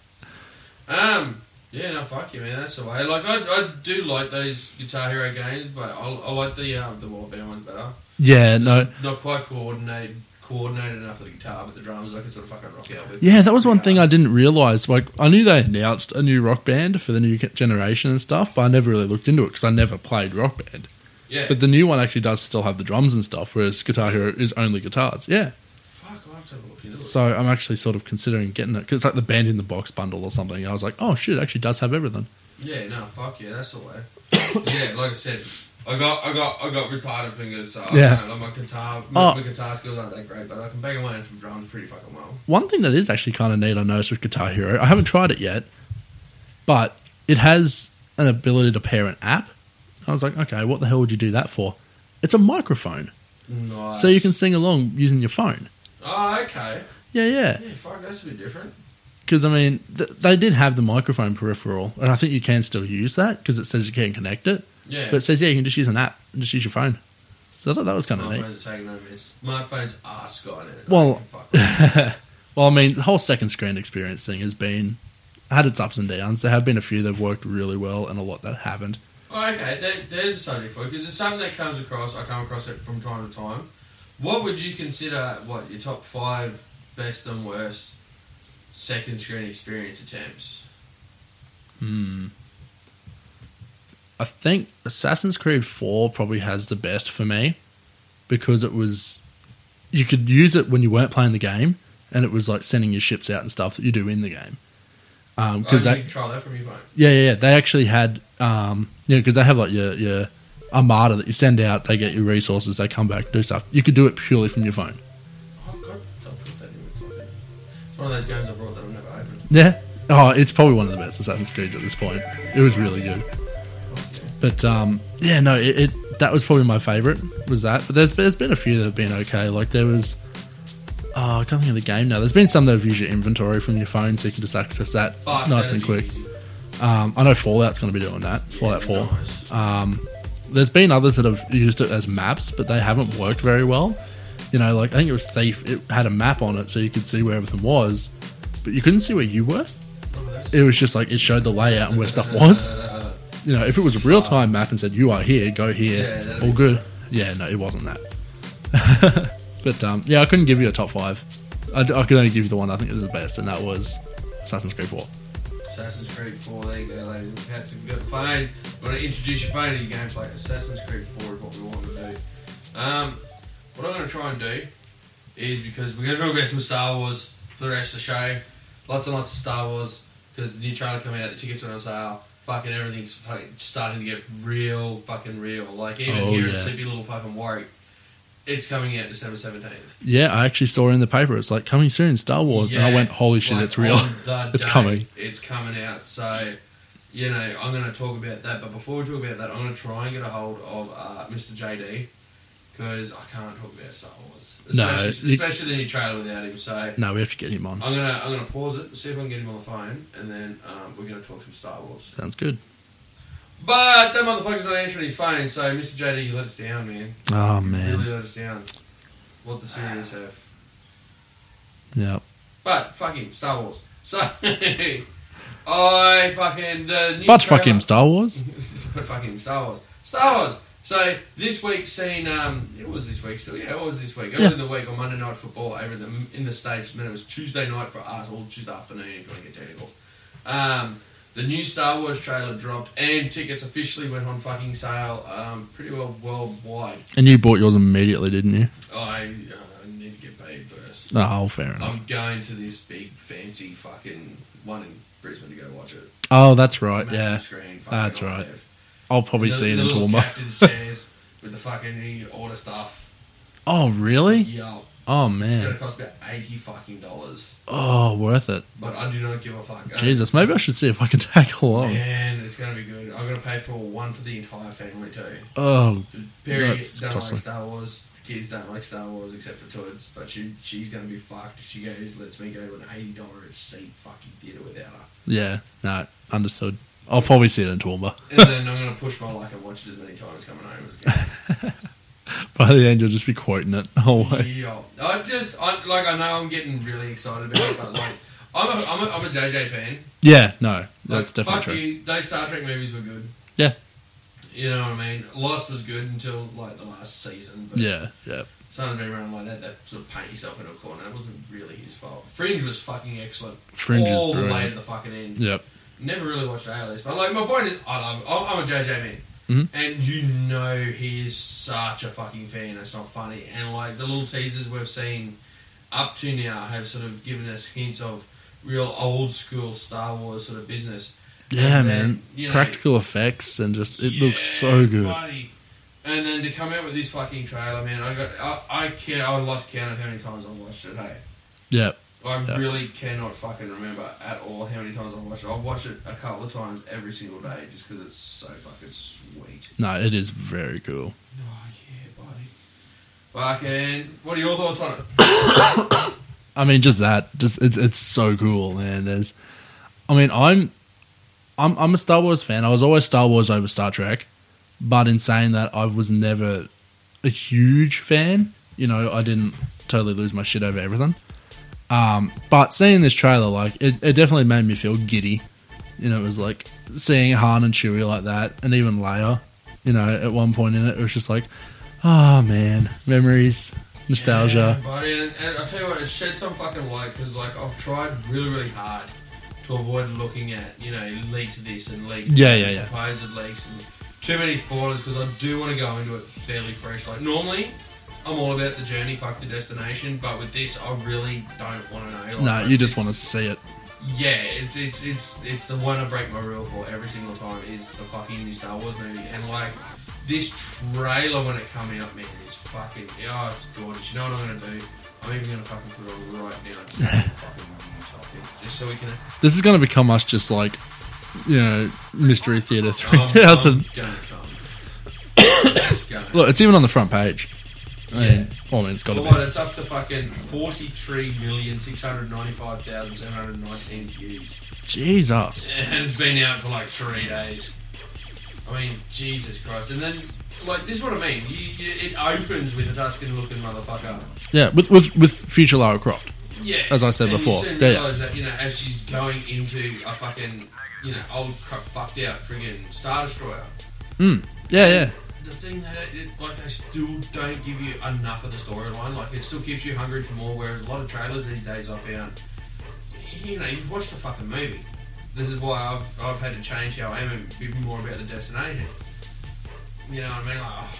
Speaker 2: Um. Yeah, no, fuck you, man. That's the way. Like, I, I do like those Guitar Hero games, but I, I like the um, the Wildbound ones better.
Speaker 3: Yeah, no.
Speaker 2: Not quite coordinated, coordinated enough for the guitar, but the drums I can sort of fucking rock out with.
Speaker 3: Yeah, that was one thing I
Speaker 2: I.
Speaker 3: didn't realise. Like, I knew they announced a new Rock Band for the new generation and stuff, but I never really looked into it because I never played Rock Band.
Speaker 2: Yeah.
Speaker 3: But the new one actually does still have the drums and stuff, whereas Guitar Hero is only guitars. Yeah.
Speaker 2: Fuck, I'll have to have a look into it.
Speaker 3: So I'm actually sort of considering getting it because it's like the Band in the Box bundle or something. I was like, oh shit, it actually does have everything.
Speaker 2: Yeah, no, fuck yeah, that's the way. Yeah, like I said, I got, I got, I got retarded fingers. So
Speaker 3: Yeah.
Speaker 2: I don't, like my guitar, my,
Speaker 3: Oh.
Speaker 2: my guitar skills aren't that great, but I can bang away on some drums pretty fucking well.
Speaker 3: One thing that is actually kind of neat I noticed with Guitar Hero, I haven't tried it yet, but it has an ability to pair an app. I was like, okay, what the hell would you do that for? It's a microphone.
Speaker 2: Nice.
Speaker 3: So you can sing along using your phone.
Speaker 2: Oh, okay.
Speaker 3: Yeah, yeah.
Speaker 2: Yeah, fuck, that's a bit different.
Speaker 3: Because, I mean, th- they did have the microphone peripheral, and I think you can still use that because it says you can connect it.
Speaker 2: Yeah.
Speaker 3: But it says, yeah, you can just use an app and just use your phone. So I thought that was kind of neat.
Speaker 2: Smartphones are taking no miss. Smartphones are Skynet.
Speaker 3: Well-
Speaker 2: Fuck them.
Speaker 3: Well, I mean, the whole second screen experience thing has been, had its ups and downs. There have been a few that have worked really well and a lot that haven't.
Speaker 2: Oh, okay, there, there's a subject for it, because it's something that comes across, I come across it from time to time. What would you consider, what, your top five best and worst second screen experience attempts?
Speaker 3: Hmm. I think Assassin's Creed four probably has the best for me because it was, you could use it when you weren't playing the game and it was like sending your ships out and stuff that you do in the game. Um,
Speaker 2: Oh,
Speaker 3: cause
Speaker 2: you
Speaker 3: that,
Speaker 2: can control that from your phone.
Speaker 3: yeah, yeah, yeah, they actually had, um, you know, because they have like your, your armada that you send out, they get your resources, they come back, do stuff. You could do it purely from your phone.
Speaker 2: I've got, I'll put that in with fucking... It's one of those games I brought that I've never opened.
Speaker 3: Yeah. Oh, it's probably one of the best Assassin's Creeds at this point. It was really good.
Speaker 2: Fuck
Speaker 3: But um, yeah, no, it, it that was probably my favourite. Was that? But there's there's been a few that have been okay. Like there was, oh, I can't think of the game now. There's been some that have used your inventory from your phone, so you can just access that
Speaker 2: Oh,
Speaker 3: nice and quick. Um, I know Fallout's going to be doing that. Fallout
Speaker 2: Yeah,
Speaker 3: Four.
Speaker 2: nice.
Speaker 3: Um, there's been others that have used it as maps, but they haven't worked very well. You know, like I think it was Thief. It had a map on it, so you could see where everything was, but you couldn't see where you were. It was just like it showed the layout and where stuff was. You know, if it was a real time map and said you are here, go here,
Speaker 2: Yeah, that'd
Speaker 3: all
Speaker 2: be
Speaker 3: good. Yeah, no, it wasn't that. But um, yeah, I couldn't give you a top five. I, I could only give you the one I think is the best, and that was Assassin's Creed Four.
Speaker 2: Assassin's Creed four, there you go, ladies and cats. If you've got a phone, you want to introduce your phone to your gameplay, Assassin's Creed four is what we want to do. Um, what I'm going to try and do is, because we're going to talk about some Star Wars for the rest of the show, lots and lots of Star Wars, because the new trailer coming out, the tickets are on sale, fucking everything's fucking starting to get real fucking real. Like, even
Speaker 3: Oh,
Speaker 2: here
Speaker 3: yeah.
Speaker 2: at Sleepy Little fucking Warwick, it's coming out December seventeenth.
Speaker 3: Yeah, I actually saw it in the paper. It's like coming soon, Star Wars, and I went, "Holy shit,
Speaker 2: like,
Speaker 3: it's real!
Speaker 2: on the
Speaker 3: It's
Speaker 2: day
Speaker 3: coming."
Speaker 2: It's coming out. So, you know, I'm going to talk about that. But before we talk about that, I'm going to try and get a hold of uh, Mister J D, because I can't talk about Star Wars,
Speaker 3: No,
Speaker 2: especially,
Speaker 3: you-
Speaker 2: especially the new trailer without him. So
Speaker 3: No, we have to get him on.
Speaker 2: I'm gonna I'm gonna pause it, see if I can get him on the phone, and then um, we're going to talk some Star Wars.
Speaker 3: Sounds good.
Speaker 2: But that motherfucker's not answering his phone. So, Mister J D, you let us down, man.
Speaker 3: Oh
Speaker 2: You
Speaker 3: man,
Speaker 2: really let us down. What the series have.
Speaker 3: yeah.
Speaker 2: But fuck him, Star Wars. So I fucking the new
Speaker 3: But fuck
Speaker 2: trailer-
Speaker 3: him, Star Wars.
Speaker 2: but fuck him, Star Wars. Star Wars. So this week's seen. Um, it was this week still. Yeah, it was this week. Earlier
Speaker 3: Yeah.
Speaker 2: in the week on Monday Night Football over in the in the States. Man, it was Tuesday night for us, or Tuesday afternoon if you want to get technical. Um, the new Star Wars trailer dropped, and tickets officially went on fucking sale. Um, pretty well worldwide.
Speaker 3: And you bought yours immediately, didn't you?
Speaker 2: I uh, need to get paid first.
Speaker 3: Oh, fair enough.
Speaker 2: I'm going to this big fancy fucking one in Brisbane to go watch it.
Speaker 3: Oh, that's right.
Speaker 2: Massive
Speaker 3: Yeah,
Speaker 2: screen, fucking
Speaker 3: that's
Speaker 2: on
Speaker 3: right.
Speaker 2: Dev.
Speaker 3: I'll probably
Speaker 2: the,
Speaker 3: see it
Speaker 2: the
Speaker 3: in
Speaker 2: little
Speaker 3: Toowoomba.
Speaker 2: captain's chairs with the fucking you can order stuff.
Speaker 3: Oh, really?
Speaker 2: Yeah,
Speaker 3: Oh
Speaker 2: it's gonna
Speaker 3: man.
Speaker 2: cost about eighty fucking dollars.
Speaker 3: Oh, worth it.
Speaker 2: But I do not give a fuck.
Speaker 3: Jesus, maybe I should see if I can tag along.
Speaker 2: Man, it's gonna be good. I'm gonna pay for one for the entire family too.
Speaker 3: Oh,
Speaker 2: Perry
Speaker 3: That's
Speaker 2: don't
Speaker 3: costly.
Speaker 2: like Star Wars. The kids don't like Star Wars except for Toods. But she she's gonna be fucked if she goes lets me go to an eighty dollar seat fucking theatre without her.
Speaker 3: yeah. No, understood. I'll probably see it in Toowoomba.
Speaker 2: And then I'm gonna push my luck and watch it as many times coming home as again.
Speaker 3: By the end, you'll just be quoting it the whole way.
Speaker 2: Yeah, I just I, like I know I'm getting really excited about it, but like I'm a I'm a, I'm a J J fan.
Speaker 3: Yeah, no, that's
Speaker 2: Like,
Speaker 3: definitely
Speaker 2: fuck
Speaker 3: true.
Speaker 2: you, those Star Trek movies were good.
Speaker 3: Yeah,
Speaker 2: You know what I mean? Lost was good until like the last season. But
Speaker 3: yeah, yeah.
Speaker 2: something being around like that, that sort of paint yourself into a corner. It wasn't really his fault. Fringe was fucking excellent.
Speaker 3: Fringe is
Speaker 2: all the way
Speaker 3: brilliant.
Speaker 2: to the fucking end.
Speaker 3: Yep.
Speaker 2: Never really watched A-List, but like my point is, I love. I'm, I'm a J J man,
Speaker 3: Mhm.
Speaker 2: and you know he is such a fucking fan. It's not funny, and like the little teasers we've seen up to now have sort of given us hints of real old school Star Wars sort of business.
Speaker 3: Yeah,
Speaker 2: And then,
Speaker 3: man.
Speaker 2: you know,
Speaker 3: Practical effects and just it
Speaker 2: yeah,
Speaker 3: looks so good.
Speaker 2: buddy. And then to come out with this fucking trailer, man, I got I, I can't I lost count of how many times I've watched it. Hey,
Speaker 3: Yeah,
Speaker 2: I
Speaker 3: Yeah.
Speaker 2: really cannot fucking remember at all how many times I've watched it. I've watched it a couple of times every single day just because it's so fucking sweet.
Speaker 3: no, it is very cool.
Speaker 2: Oh yeah, buddy. Fucking, what are your thoughts on it?
Speaker 3: I mean, just that, just it's it's so cool, man. There's, I mean, I'm, I'm I'm a Star Wars fan. I was always Star Wars over Star Trek, but in saying that, I was never a huge fan. You know, I didn't totally lose my shit over everything. Um, but seeing this trailer, like, it, it definitely made me feel giddy. You know, it was like seeing Han and Chewie like that, and even Leia. You know, at one point in it, it was just like, oh man, memories. Nostalgia.
Speaker 2: Yeah, buddy, and, and I'll tell you what, it shed some fucking light because, like, I've tried really, really hard to avoid looking at, you know, leaked this and leaked
Speaker 3: Yeah,
Speaker 2: that
Speaker 3: yeah,
Speaker 2: and
Speaker 3: yeah.
Speaker 2: supposed leaks and too many spoilers because I do want to go into it fairly fresh. Like, normally, I'm all about the journey, fuck the destination, but with this, I really don't want to know. Like,
Speaker 3: No,
Speaker 2: like,
Speaker 3: you just
Speaker 2: this-
Speaker 3: want to see it.
Speaker 2: Yeah, it's it's it's it's the one I break my rule for every single time is the fucking new Star Wars movie, and like this trailer when it come out, man, is fucking oh, it's gorgeous. You know what I'm gonna do? I'm even gonna fucking put it on right now, fucking YouTube, just so we can.
Speaker 3: This is going to become us just like, you know, Mystery Theatre
Speaker 2: I'm, I'm
Speaker 3: three thousand.
Speaker 2: gonna come.
Speaker 3: Look, it's even on the front page. I mean,
Speaker 2: Yeah.
Speaker 3: well, I mean, it's got to
Speaker 2: Well, what,
Speaker 3: be.
Speaker 2: it's up to fucking forty-three million six hundred ninety-five thousand seven hundred nineteen views.
Speaker 3: Jesus.
Speaker 2: And it's been out for like three days. I mean, Jesus Christ. And then, like, this is what I mean. You, you, it opens with a Tuscan looking motherfucker.
Speaker 3: Yeah, with with, with future Lara Croft.
Speaker 2: Yeah.
Speaker 3: As I said
Speaker 2: and
Speaker 3: before.
Speaker 2: you soon
Speaker 3: Yeah, yeah.
Speaker 2: realise that, you know, as she's going into a fucking, you know, old, fucked out friggin' Star Destroyer.
Speaker 3: Mm. Yeah, yeah.
Speaker 2: The thing that, it, it, like, they still don't give you enough of the storyline. Like, it still keeps you hungry for more, whereas a lot of trailers these days I found, you know, you've watched the fucking movie. This is why I've, I've had to change how I am and be more about the destination. You know what I mean?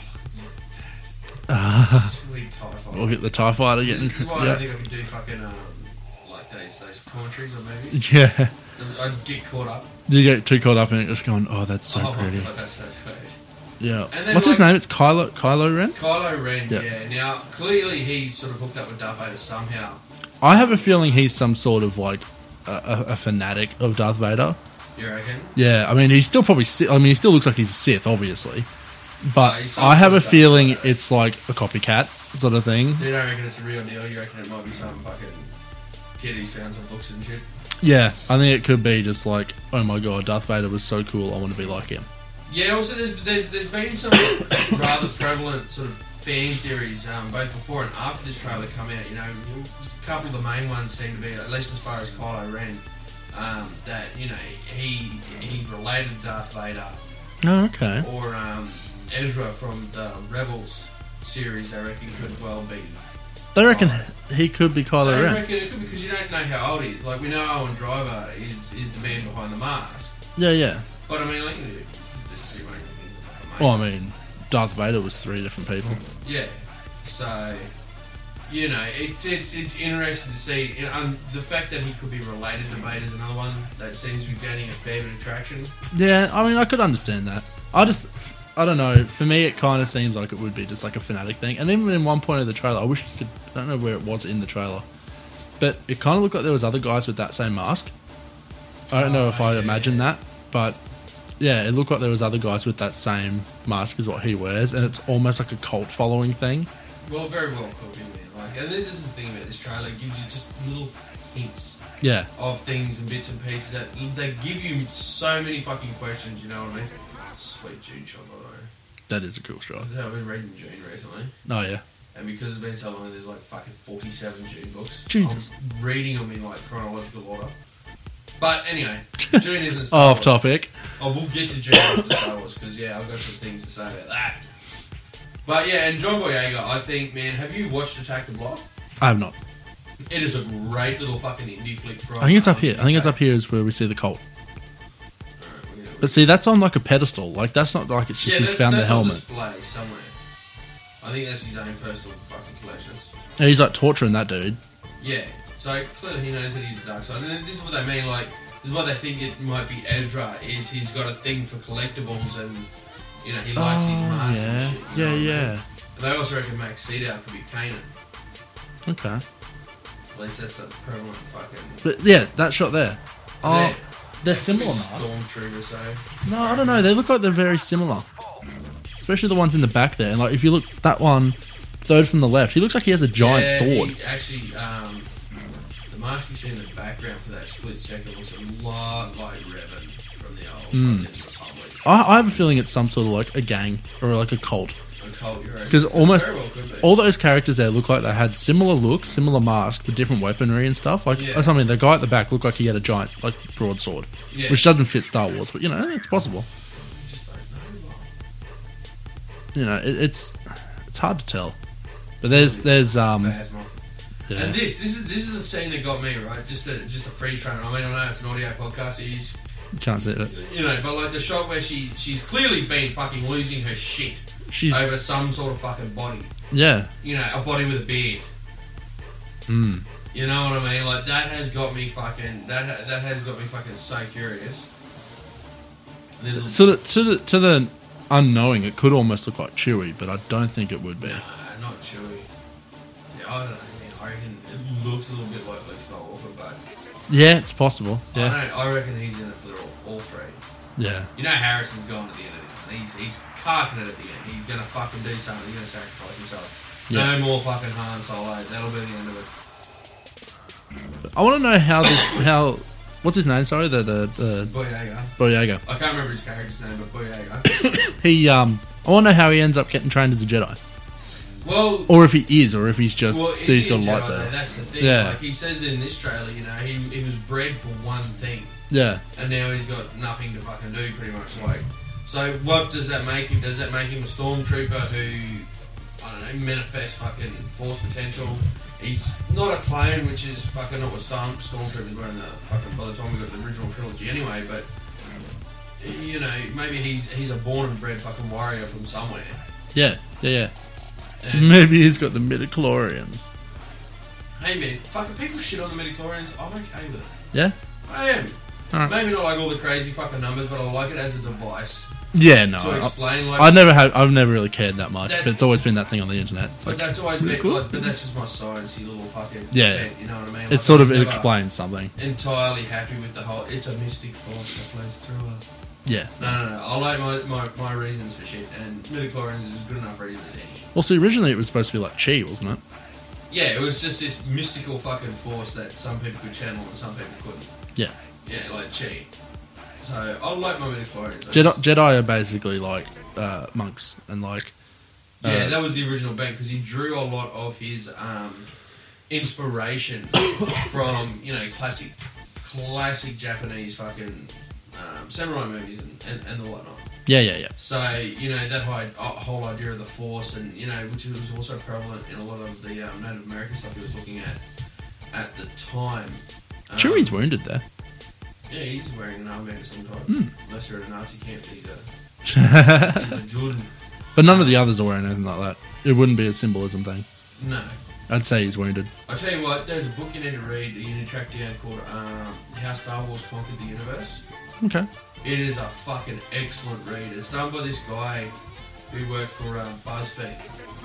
Speaker 2: Like, oh, sweet TIE Fighter.
Speaker 3: We'll get the TIE Fighter getting.
Speaker 2: This is why I
Speaker 3: Yeah.
Speaker 2: don't think I could do fucking, um, like, those, those commentaries or movies.
Speaker 3: Yeah.
Speaker 2: I'd get caught up.
Speaker 3: Do you get too caught up in it just going, oh, that's so
Speaker 2: oh,
Speaker 3: pretty.
Speaker 2: my God, that's so sweet.
Speaker 3: Yeah.
Speaker 2: And then,
Speaker 3: What's his
Speaker 2: like-
Speaker 3: name? It's Kylo Kylo Ren?
Speaker 2: Kylo Ren,
Speaker 3: Yeah.
Speaker 2: yeah. Now, clearly he's sort of hooked up with Darth Vader somehow.
Speaker 3: I have a feeling he's some sort of like a, a, a fanatic of Darth Vader.
Speaker 2: You reckon?
Speaker 3: Yeah, I mean, he's still probably. Si- I mean, he still looks like he's a Sith, obviously. But
Speaker 2: Uh, he's some
Speaker 3: I have
Speaker 2: sort
Speaker 3: a
Speaker 2: of Darth
Speaker 3: feeling
Speaker 2: Vader.
Speaker 3: it's like a copycat sort of thing.
Speaker 2: So you don't reckon it's a real deal? You reckon it might be some fucking kid he's found some books and shit?
Speaker 3: Yeah, I think it could be just like, oh my god, Darth Vader was so cool, I want to be like him.
Speaker 2: Yeah, also there's there's, there's been some rather prevalent sort of fan theories, um, both before and after this trailer come out. You know, a couple of the main ones seem to be, at least as far as Kylo Ren, um, that, you know, he he's related to Darth Vader,
Speaker 3: Oh, okay.
Speaker 2: or um, Ezra from the Rebels series. I reckon could well be.
Speaker 3: They reckon
Speaker 2: Kylo.
Speaker 3: he could be Kylo
Speaker 2: I
Speaker 3: Ren.
Speaker 2: reckon it could be because you don't know how old he is. Like, we know Owen Driver is is the man behind the mask,
Speaker 3: Yeah, yeah.
Speaker 2: but I mean, like, you know, there's pretty much anything.
Speaker 3: Well, I mean, Darth Vader was three different people.
Speaker 2: Yeah, so you know, it's it's it's interesting to see. You know, um, the fact that he could be related to Vader is another one that seems to be gaining a fair bit of traction.
Speaker 3: Yeah, I mean, I could understand that. I just, I don't know. For me, it kind of seems like it would be just like a fanatic thing. And even in one point of the trailer, I wish you could. I don't know where it was in the trailer, but it kind of looked like there was other guys with that same mask. I don't know
Speaker 2: Oh,
Speaker 3: if I
Speaker 2: yeah,
Speaker 3: imagined
Speaker 2: yeah.
Speaker 3: that, but yeah, it looked like there was other guys with that same mask as what he wears, and it's almost like a cult following thing.
Speaker 2: Well, very well could be, man. Like, and this is the thing about this trailer; it gives you just little hints
Speaker 3: Yeah,
Speaker 2: of things and bits and pieces that they give you so many fucking questions. You know what I mean? Sweet June shot, by the way.
Speaker 3: that is a cool shot.
Speaker 2: I've been reading June recently.
Speaker 3: Oh yeah,
Speaker 2: And because it's been so long, there's like fucking forty-seven June books.
Speaker 3: Jesus.
Speaker 2: I'm reading them in like chronological order. But anyway, June isn't Star
Speaker 3: off
Speaker 2: Wars.
Speaker 3: topic.
Speaker 2: Oh, we'll get to June after Star Wars because yeah, I've got some things to say about that. But yeah, and John Boyega, I think, man, have you watched Attack the Block?
Speaker 3: I have not.
Speaker 2: It is a great little fucking indie flick from.
Speaker 3: I think it's
Speaker 2: uh,
Speaker 3: up here. I think it's up here is where we see the cult.
Speaker 2: Alright, we're gonna-
Speaker 3: But see, that's on like a pedestal. Like that's not like it's just
Speaker 2: yeah,
Speaker 3: he's
Speaker 2: that's,
Speaker 3: found the
Speaker 2: that's on
Speaker 3: helmet.
Speaker 2: display somewhere. I think that's his own personal fucking collection.
Speaker 3: And he's like torturing that dude.
Speaker 2: Yeah, so clearly he knows that he's a dark side. And then this is what they mean, like, this is what they think it might be Ezra, is he's got a thing for collectibles and, you know, he likes his masks
Speaker 3: yeah,
Speaker 2: and shit. you
Speaker 3: yeah,
Speaker 2: know what I mean?
Speaker 3: yeah.
Speaker 2: And they also reckon Max Seedow could be Kanan.
Speaker 3: Okay,
Speaker 2: At least that's a prevalent fucking...
Speaker 3: but yeah, that shot there. Oh,
Speaker 2: They're-
Speaker 3: they're similar,
Speaker 2: Could be
Speaker 3: masks.
Speaker 2: Stormtrooper, so...
Speaker 3: No, I don't know. They look like they're very similar, especially the ones in the back there. And like, if you look that one, third from the left, he looks like he has a giant
Speaker 2: Yeah,
Speaker 3: sword.
Speaker 2: he actually, um, the mask you see in the background for that split second looks a lot like Revan from the old
Speaker 3: Mm.
Speaker 2: Knights of the Republic.
Speaker 3: I, I have a feeling it's some sort of like a gang or like a cult.
Speaker 2: A cult, you're right.
Speaker 3: Because almost
Speaker 2: Very well could be.
Speaker 3: all those characters there look like they had similar looks, similar masks, with different weaponry and stuff. Like
Speaker 2: Yeah.
Speaker 3: that's something. The guy at the back looked like he had a giant like broadsword,
Speaker 2: Yeah.
Speaker 3: which doesn't fit Star Wars, but you know it's possible.
Speaker 2: Just don't know.
Speaker 3: You know it, it's it's hard to tell. But there's there's um
Speaker 2: Phasma.
Speaker 3: yeah.
Speaker 2: And this, this is this is the scene that got me, right? Just a just a freeze frame. I mean, I know it's an audio podcast, so he's,
Speaker 3: can't see it.
Speaker 2: you know, but like the shot where she she's clearly been fucking losing her shit
Speaker 3: She's
Speaker 2: over some sort of fucking body.
Speaker 3: yeah.
Speaker 2: You know, a body with a beard.
Speaker 3: Mm.
Speaker 2: You know what I mean? Like that has got me fucking that ha- that has got me fucking so curious. There's a,
Speaker 3: So the, to the to the unknowing, it could almost look like Chewie, but I don't think it would be.
Speaker 2: nah, not Chewie. Yeah, I don't know. Man. I reckon it looks a little bit like Luke Skywalker, but
Speaker 3: Yeah, it's possible.
Speaker 2: I
Speaker 3: Yeah,
Speaker 2: don't. I reckon he's in it for all, all three.
Speaker 3: yeah.
Speaker 2: You know, Harrison's gone at the end of this. He's he's parking it at the end. He's gonna fucking do something. He's gonna sacrifice himself.
Speaker 3: Yeah.
Speaker 2: No more fucking Han Solo. That'll be the end of it.
Speaker 3: I want to know how this how what's his name? Sorry, the the, the
Speaker 2: Boyega.
Speaker 3: Boyega.
Speaker 2: I can't remember his character's name, but Boyega.
Speaker 3: He um. I want to know how he ends up getting trained as a Jedi,
Speaker 2: Well,
Speaker 3: or if he is, or if he's just
Speaker 2: well,
Speaker 3: that he's
Speaker 2: he
Speaker 3: got a
Speaker 2: Jedi,
Speaker 3: lightsaber.
Speaker 2: though? That's the thing.
Speaker 3: Yeah.
Speaker 2: Like he says in this trailer, you know, he he was bred for one thing.
Speaker 3: Yeah,
Speaker 2: And now he's got nothing to fucking do, pretty much. Like, so what does that make him? Does that make him a stormtrooper who, I don't know, manifests fucking force potential? He's not a clone, which is fucking not what storm, stormtroopers were in the fucking by the time we got the original trilogy, anyway. But you know, maybe he's he's a born and bred fucking warrior from somewhere.
Speaker 3: yeah, yeah, yeah.
Speaker 2: And,
Speaker 3: Maybe he's got the midichlorians.
Speaker 2: hey man, fucking people shit on the midichlorians. I'm okay with it.
Speaker 3: Yeah,
Speaker 2: I am.
Speaker 3: Alright.
Speaker 2: Maybe not like all the crazy fucking numbers, but I like it as a device
Speaker 3: yeah. No,
Speaker 2: to
Speaker 3: I,
Speaker 2: explain. Like,
Speaker 3: I never had. I've never really cared that much,
Speaker 2: That-
Speaker 3: but it's always been that thing on the internet. It's
Speaker 2: But
Speaker 3: like,
Speaker 2: that's always
Speaker 3: pretty
Speaker 2: been,
Speaker 3: cool.
Speaker 2: like, but that's just my sciencey little fucking
Speaker 3: Yeah.
Speaker 2: bit, you know what I mean? Like,
Speaker 3: it's sort of
Speaker 2: I'm
Speaker 3: it
Speaker 2: never
Speaker 3: explains something.
Speaker 2: Entirely happy with the whole. It's a mystic force that flows through us.
Speaker 3: Yeah.
Speaker 2: No, no, no. I like my, my, my reasons for shit, and midichlorians is a good enough reason as any.
Speaker 3: Well, see, originally it was supposed to be like chi, wasn't it?
Speaker 2: Yeah, it was just this mystical fucking force that some people could channel and some people couldn't.
Speaker 3: Yeah.
Speaker 2: Yeah, like chi. So I like my midichlorians. I
Speaker 3: Jedi,
Speaker 2: just-
Speaker 3: Jedi are basically like uh, monks, and like
Speaker 2: Yeah,
Speaker 3: uh,
Speaker 2: that was the original bank because he drew a lot of his um, inspiration from you know classic, classic Japanese fucking um, samurai movies and, and, and the whatnot.
Speaker 3: yeah, yeah, yeah,
Speaker 2: So you know that whole, uh, whole idea of the Force, and you know which was also prevalent in a lot of the um, Native American stuff he was looking at at the time. Um,
Speaker 3: Chewie's wounded there.
Speaker 2: Yeah, he's wearing an armband of some type.
Speaker 3: Hmm.
Speaker 2: Unless you're at a Nazi camp, he's a he's a Jordan.
Speaker 3: But none of the others are wearing anything like that. It wouldn't be a symbolism thing.
Speaker 2: No.
Speaker 3: I'd say he's wounded.
Speaker 2: I tell you what, there's a book you need to read, a Unitractia called um, How Star Wars Conquered the Universe.
Speaker 3: Okay.
Speaker 2: It is a fucking excellent read. It's done by this guy who works for um, BuzzFeed.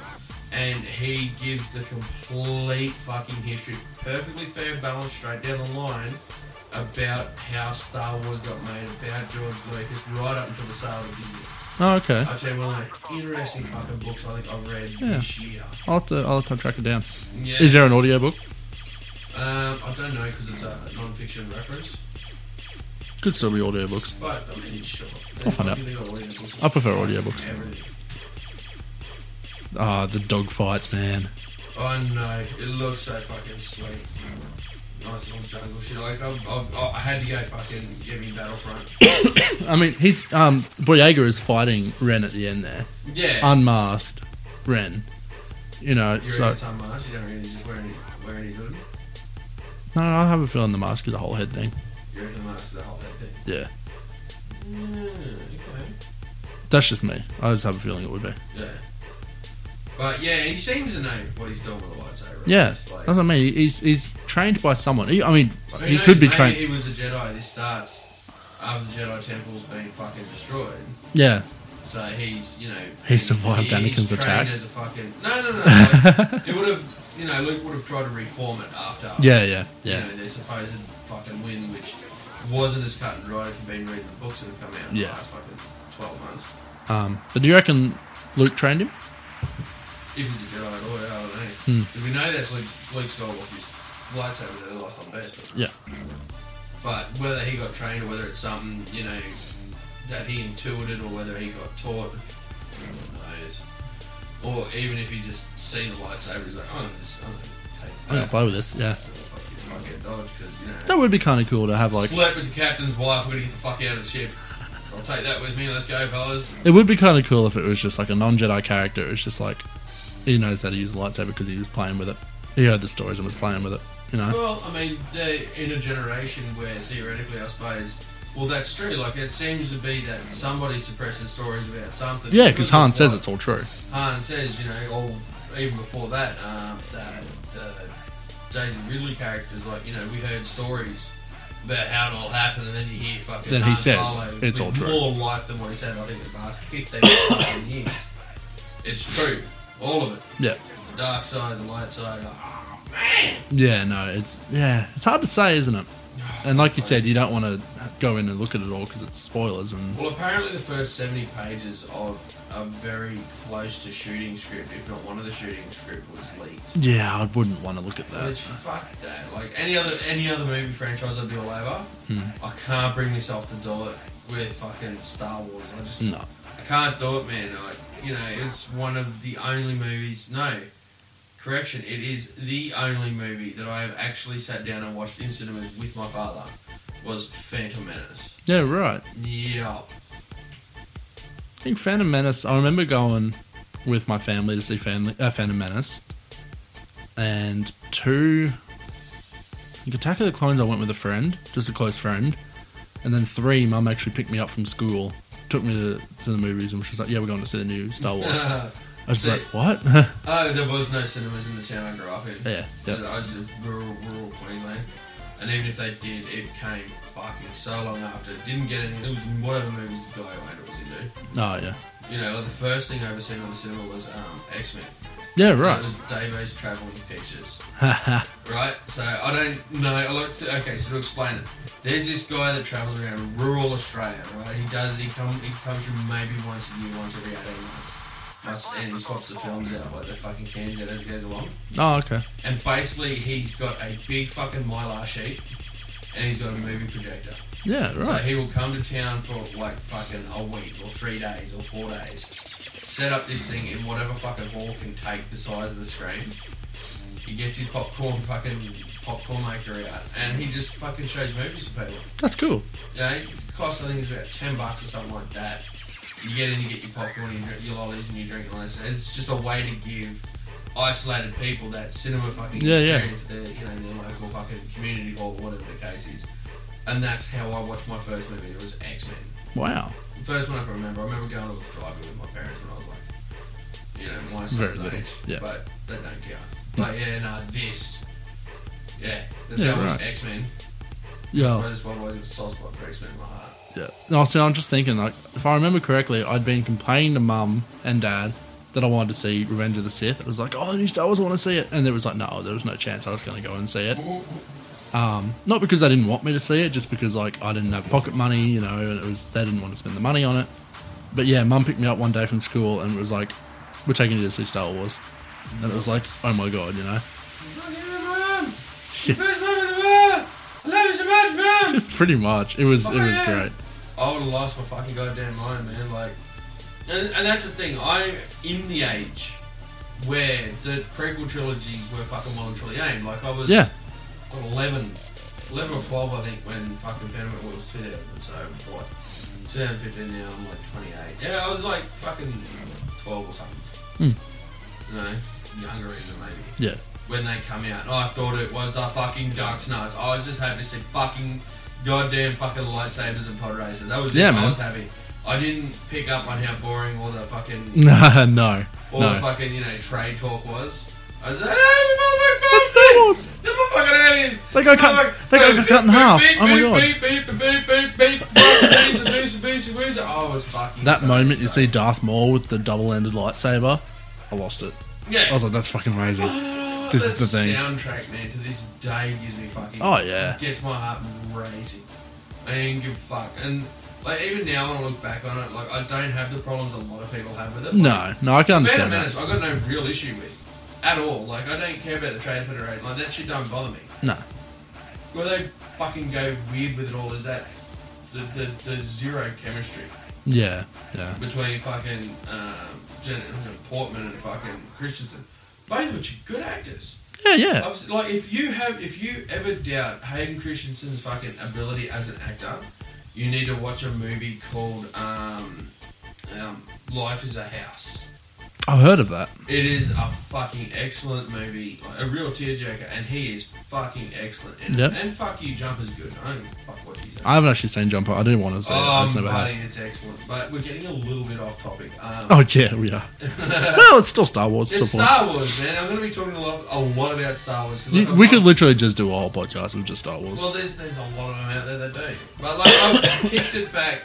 Speaker 2: And he gives the complete fucking history, perfectly fair, balanced, straight down the line, about how Star Wars got made, about George Lucas, right up until the sale of Disney.
Speaker 3: Oh, okay.
Speaker 2: I'll tell you one of the interesting fucking books I think I've read
Speaker 3: Yeah.
Speaker 2: this year.
Speaker 3: I'll have to, I'll have to track it down.
Speaker 2: Yeah.
Speaker 3: Is there an audiobook?
Speaker 2: Um, I don't know because it's a non-fiction reference.
Speaker 3: Could still be audiobooks.
Speaker 2: But, I mean, sure.
Speaker 3: I'll find out. I prefer audiobooks.
Speaker 2: Everything.
Speaker 3: Ah, the dog fights, man.
Speaker 2: Oh no, it looks so fucking sweet. Nice little jungle shit. Like, I've, I've, I had to go fucking get me Battlefront.
Speaker 3: I mean, he's um, Boyega is fighting Ren at the end there,
Speaker 2: Yeah.
Speaker 3: unmasked Ren. You know,
Speaker 2: You're
Speaker 3: so
Speaker 2: in some mask, you don't really just wear any, wear any hood.
Speaker 3: no, I have a feeling the mask is a whole head thing.
Speaker 2: You're in the mask, the whole head thing.
Speaker 3: Yeah,
Speaker 2: Yeah, okay.
Speaker 3: that's just me. I just have a feeling it would be.
Speaker 2: Yeah. But yeah, he seems to know what he's doing with the lightsaber.
Speaker 3: Yeah,
Speaker 2: It's like-
Speaker 3: that's what I mean. He's he's trained by someone. He, I mean,
Speaker 2: Who
Speaker 3: he
Speaker 2: knows,
Speaker 3: could be
Speaker 2: maybe
Speaker 3: trained.
Speaker 2: he was a Jedi. This starts after the Jedi Temple's been fucking destroyed.
Speaker 3: Yeah,
Speaker 2: So he's, you know,
Speaker 3: He survived
Speaker 2: he's
Speaker 3: Anakin's
Speaker 2: trained
Speaker 3: attack.
Speaker 2: As a fucking no, no, no. Like, it would have, you know, Luke would have tried to reform it after.
Speaker 3: yeah, yeah, yeah.
Speaker 2: You know, their supposed fucking win, which wasn't as cut and dry if you've been reading the books that have come out in
Speaker 3: Yeah.
Speaker 2: the last fucking twelve months.
Speaker 3: Um, but do you reckon Luke trained him?
Speaker 2: If he's a Jedi at all, I don't know.
Speaker 3: Hmm.
Speaker 2: If we know that's Luke, Luke Skywalker's lightsaber that they lost on best, but,
Speaker 3: Yeah,
Speaker 2: but whether he got trained or whether it's something, you know, that he intuited or whether he got taught, who knows. Or even if he just seen the lightsaber, he's like, oh, I'm just, I'm gonna take
Speaker 3: I'm gonna
Speaker 2: that.
Speaker 3: play with this. Yeah,
Speaker 2: Fuck you, fuck get dodge, because, you know.
Speaker 3: that would be kind of cool to have. Like,
Speaker 2: Slept with the captain's wife, we're gonna get the fuck out of the ship. I'll take that with me, let's go, fellas.
Speaker 3: it would be kind of cool if it was just like a non-Jedi character. It's just like he knows how to use the lightsaber because he was playing with it. He heard the stories and was playing with it. You know?
Speaker 2: Well, I mean, they're in a generation where theoretically, I suppose, well, that's true. Like, it seems to be that somebody suppresses stories about something.
Speaker 3: Yeah, because Han
Speaker 2: of
Speaker 3: says
Speaker 2: what
Speaker 3: it's all true.
Speaker 2: Han says, you know, or even before that, um, the, the Daisy Ridley characters, like, you know, we heard stories about how it all happened, and then you hear fucking
Speaker 3: Then he
Speaker 2: Han
Speaker 3: says
Speaker 2: Solo
Speaker 3: it's
Speaker 2: with
Speaker 3: all true.
Speaker 2: more life than what he said, I think, the past fifteen fucking years. It's true. All of it.
Speaker 3: Yeah,
Speaker 2: The dark side, the light side. Oh, man!
Speaker 3: yeah. No, it's yeah. It's hard to say, isn't it? And like you said, you don't want to go in and look at it all because it's spoilers and
Speaker 2: Well, apparently the first seventy pages of a very close to shooting script, if not one of the shooting script, was leaked.
Speaker 3: yeah, I wouldn't want to look at that.
Speaker 2: Which, fuck that. Like, any other any other movie franchise I'd be all over,
Speaker 3: Hmm.
Speaker 2: I can't bring myself to do it with fucking Star Wars. I just...
Speaker 3: No.
Speaker 2: I can't do it, man. Like, you know, it's one of the only movies... No. Correction, it is the only movie that I have actually sat down and watched in cinemas with my father was Phantom Menace.
Speaker 3: Yeah, right.
Speaker 2: Yeah.
Speaker 3: I think Phantom Menace, I remember going with my family to see family, uh, Phantom Menace. And two, I think Attack of the Clones I went with a friend, just a close friend. And then three, Mum actually picked me up from school, took me to, to the movies, and she was like, yeah, we're going to see the new Star Wars. I was
Speaker 2: See-
Speaker 3: like, what?
Speaker 2: Oh, there was no cinemas in the town I grew up in.
Speaker 3: yeah, yeah.
Speaker 2: I was in rural, rural Queensland. And even if they did, it came fucking so long after. It didn't get any... It was whatever movies the guy Wayne was into.
Speaker 3: Oh, yeah.
Speaker 2: You know, like the first thing I ever seen on the cinema was um, X-Men.
Speaker 3: Yeah,
Speaker 2: It
Speaker 3: right.
Speaker 2: was Dave's Travelling Pictures.
Speaker 3: Haha.
Speaker 2: Right? So I don't know. I like to... Okay, so to explain it. There's this guy that travels around rural Australia, right? He does... He, come, he comes through maybe once a year, once every eighteen months. Must, and he swaps the films out, like the fucking cans out as he goes along.
Speaker 3: Oh, okay.
Speaker 2: And basically, he's got a big fucking mylar sheet, and he's got a movie projector.
Speaker 3: Yeah,
Speaker 2: So
Speaker 3: right.
Speaker 2: he will come to town for like fucking a week, or three days, or four days. Set up this thing in whatever fucking hall can take the size of the screen. He gets his popcorn fucking popcorn maker out, and he just fucking shows movies to people.
Speaker 3: That's cool.
Speaker 2: You know, it costs I think it's about ten bucks or something like that. You get in, you get your popcorn, you drink your lollies, and you drink all this. It's just a way to give isolated people that cinema fucking
Speaker 3: Yeah, yeah.
Speaker 2: experience, their you know their local fucking community hall, whatever the case is. And that's how I watched my first movie. It was X-Men.
Speaker 3: Wow.
Speaker 2: The first one I can remember. I remember going to the drive-in with my parents when I was like, you know, my
Speaker 3: Very
Speaker 2: son's
Speaker 3: little,
Speaker 2: age.
Speaker 3: yeah.
Speaker 2: But that don't count. But yeah, nah, this. Yeah, that's
Speaker 3: Yeah,
Speaker 2: how I
Speaker 3: right.
Speaker 2: watched X-Men.
Speaker 3: Yeah.
Speaker 2: I just want to a soft spot for X-Men in my heart.
Speaker 3: Yeah. No, see, I'm just thinking, like, if I remember correctly, I'd been complaining to Mum and Dad that I wanted to see Revenge of the Sith. It was like, oh, the new Star Wars, I want to see it. And there was like, no, there was no chance I was going to go and see it. Um, not because they didn't want me to see it, just because, like, I didn't have pocket money, you know, and it was they didn't want to spend the money on it. But yeah, Mum picked me up one day from school and it was like, we're taking you to see Star Wars. And it was like, oh my God, you know?
Speaker 2: I love you so much, Mum!
Speaker 3: Pretty much. It was, it
Speaker 2: Oh,
Speaker 3: was
Speaker 2: yeah.
Speaker 3: great.
Speaker 2: I would have lost my fucking goddamn mind, man. Like, and, and that's the thing. I'm in the age where the prequel trilogies were fucking well and truly aimed. Like, I was
Speaker 3: Yeah.
Speaker 2: what, eleven, eleven or twelve, I think, when fucking Phantom Menace was two thousand. So what? twenty fifteen now. I'm like twenty-eight. Yeah, I was like fucking twelve or something.
Speaker 3: Hmm.
Speaker 2: You know, younger even maybe.
Speaker 3: Yeah.
Speaker 2: When they come out, oh, I thought it was the fucking Ducks Nuts. I was just happy to see fucking goddamn fucking lightsabers and pod racers. That was
Speaker 3: Yeah,
Speaker 2: it.
Speaker 3: man.
Speaker 2: I was happy. I didn't pick up on how boring all the fucking
Speaker 3: No, no.
Speaker 2: all
Speaker 3: no.
Speaker 2: the fucking you know trade talk was. I was like, hey, motherfucker,
Speaker 3: That's Star Wars.
Speaker 2: the motherfucking aliens.
Speaker 3: They got cut- they got cut in half.
Speaker 2: Beep,
Speaker 3: Oh my
Speaker 2: beep,
Speaker 3: God.
Speaker 2: Beep, beep, beep, beep, beep, beep. Fuck, beep, beep, beep, beep, beep. I was fucking.
Speaker 3: That
Speaker 2: so
Speaker 3: moment you
Speaker 2: excited.
Speaker 3: see Darth Maul with the double-ended lightsaber, I lost it.
Speaker 2: Yeah.
Speaker 3: I was like, that's fucking amazing. This is
Speaker 2: That
Speaker 3: the thing.
Speaker 2: Soundtrack, man, to this day gives me fucking.
Speaker 3: Oh, yeah.
Speaker 2: Gets my heart racing. I didn't give a fuck. And like even now when I look back on it, like I don't have the problems a lot of people have with it. Like,
Speaker 3: No, no, I can
Speaker 2: Phantom
Speaker 3: understand
Speaker 2: Menace,
Speaker 3: that.
Speaker 2: I got no real issue with at all. Like I don't care about the Trade Federation. Like that shit don't bother me.
Speaker 3: No.
Speaker 2: Where they fucking go weird with it all is that the the, the zero chemistry
Speaker 3: Yeah, yeah.
Speaker 2: between fucking um, Jen, Portman and fucking Christensen. Both of which are good actors.
Speaker 3: Yeah, yeah.
Speaker 2: I've- Like if you have, if you ever doubt Hayden Christensen's fucking ability as an actor, you need to watch a movie called um, um, Life is a House.
Speaker 3: I've heard of that.
Speaker 2: It is a fucking excellent movie, like a real tearjerker, and he is fucking excellent. And,
Speaker 3: Yep.
Speaker 2: and fuck you, Jumper's good. I don't fuck what he's in.
Speaker 3: I haven't actually seen Jumper. I didn't want to see it. I
Speaker 2: Oh,
Speaker 3: just never
Speaker 2: buddy,
Speaker 3: had.
Speaker 2: it's excellent. But we're getting a little bit off topic. Um,
Speaker 3: Oh, yeah, we are. Well, it's still Star Wars.
Speaker 2: it's
Speaker 3: Still fun.
Speaker 2: Star Wars, man. I'm going to be talking a lot, a lot about Star Wars. 'cause, like,
Speaker 3: You,
Speaker 2: I'm
Speaker 3: we
Speaker 2: not-
Speaker 3: could literally just do a whole podcast with just Star Wars.
Speaker 2: Well, there's there's a lot of them out there that do. But like I've kicked it back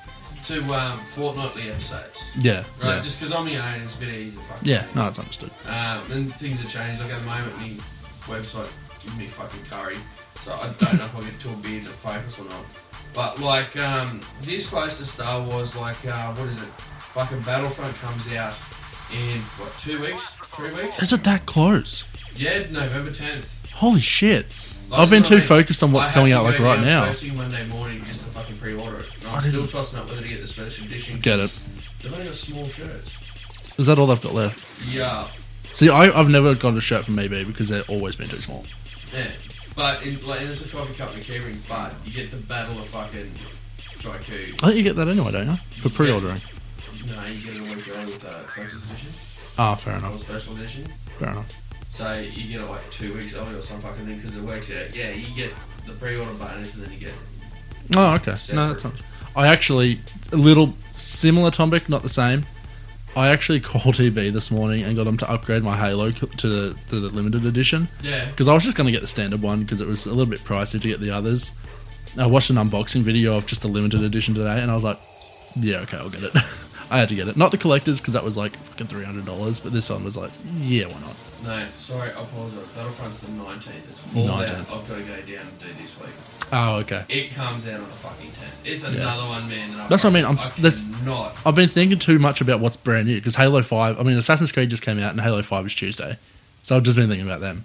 Speaker 2: to um, fortnightly episodes,
Speaker 3: yeah,
Speaker 2: right?
Speaker 3: yeah.
Speaker 2: Just because I'm your own, it's a bit easy to fucking.
Speaker 3: Yeah, no, it's understood.
Speaker 2: Um, and things have changed. Like at the moment, my website gives me fucking curry, so I don't know if I'll get too big to focus or not. But like um, this close to Star Wars, like uh, what is it? Fucking Battlefront comes out in what two weeks, three weeks?
Speaker 3: Is it that close?
Speaker 2: Yeah, November tenth.
Speaker 3: Holy shit!
Speaker 2: Like,
Speaker 3: I've been
Speaker 2: I
Speaker 3: too
Speaker 2: mean,
Speaker 3: focused on what's
Speaker 2: I
Speaker 3: coming
Speaker 2: have
Speaker 3: out
Speaker 2: to
Speaker 3: like
Speaker 2: go
Speaker 3: right
Speaker 2: down
Speaker 3: now.
Speaker 2: First thing Monday morning just to fucking pre-order it. And
Speaker 3: I
Speaker 2: I'm still
Speaker 3: didn't-
Speaker 2: tossing up whether to get the special edition.
Speaker 3: Get it?
Speaker 2: They've only got small shirts.
Speaker 3: Is that all they've got left?
Speaker 2: Yeah,
Speaker 3: See, I, I've never got a shirt from maybe because they've always been too small.
Speaker 2: yeah. But in, like, and it's a coffee cup and a keyring, but you get the Battle of fucking Jakku.
Speaker 3: I think you get that anyway, don't you? For pre-ordering.
Speaker 2: No, you get it a week early with the collector's edition
Speaker 3: Ah, fair
Speaker 2: or
Speaker 3: enough.
Speaker 2: special edition.
Speaker 3: Fair enough.
Speaker 2: So you get it like two weeks early or some fucking thing because it works out. Yeah, you get the pre-order bonus and then you get.
Speaker 3: Oh, okay. No, that's not. I actually a little similar topic, not the same. I actually called E B this morning and got them to upgrade my Halo to the, to the limited edition
Speaker 2: Yeah.
Speaker 3: because I was just going to get the standard one because it was a little bit pricey to get the others. I watched an unboxing video of just the limited edition today, and I was like, "Yeah, okay, I'll get it." I had to get it, not the collectors because that was like fucking three hundred dollars, but this one was like, "Yeah, why not?"
Speaker 2: No, sorry, I apologise. Battlefront's the nineteenth. It's full out.
Speaker 3: nineteenth.
Speaker 2: I've got to go down and do this week.
Speaker 3: Oh, okay.
Speaker 2: It comes out on the fucking tenth. It's another one, man. That
Speaker 3: That's what I mean, I'm-
Speaker 2: I
Speaker 3: that's-
Speaker 2: cannot.
Speaker 3: I've been thinking too much about what's brand new because Halo five. I mean, Assassin's Creed just came out, and Halo five is Tuesday, so I've just been thinking about them.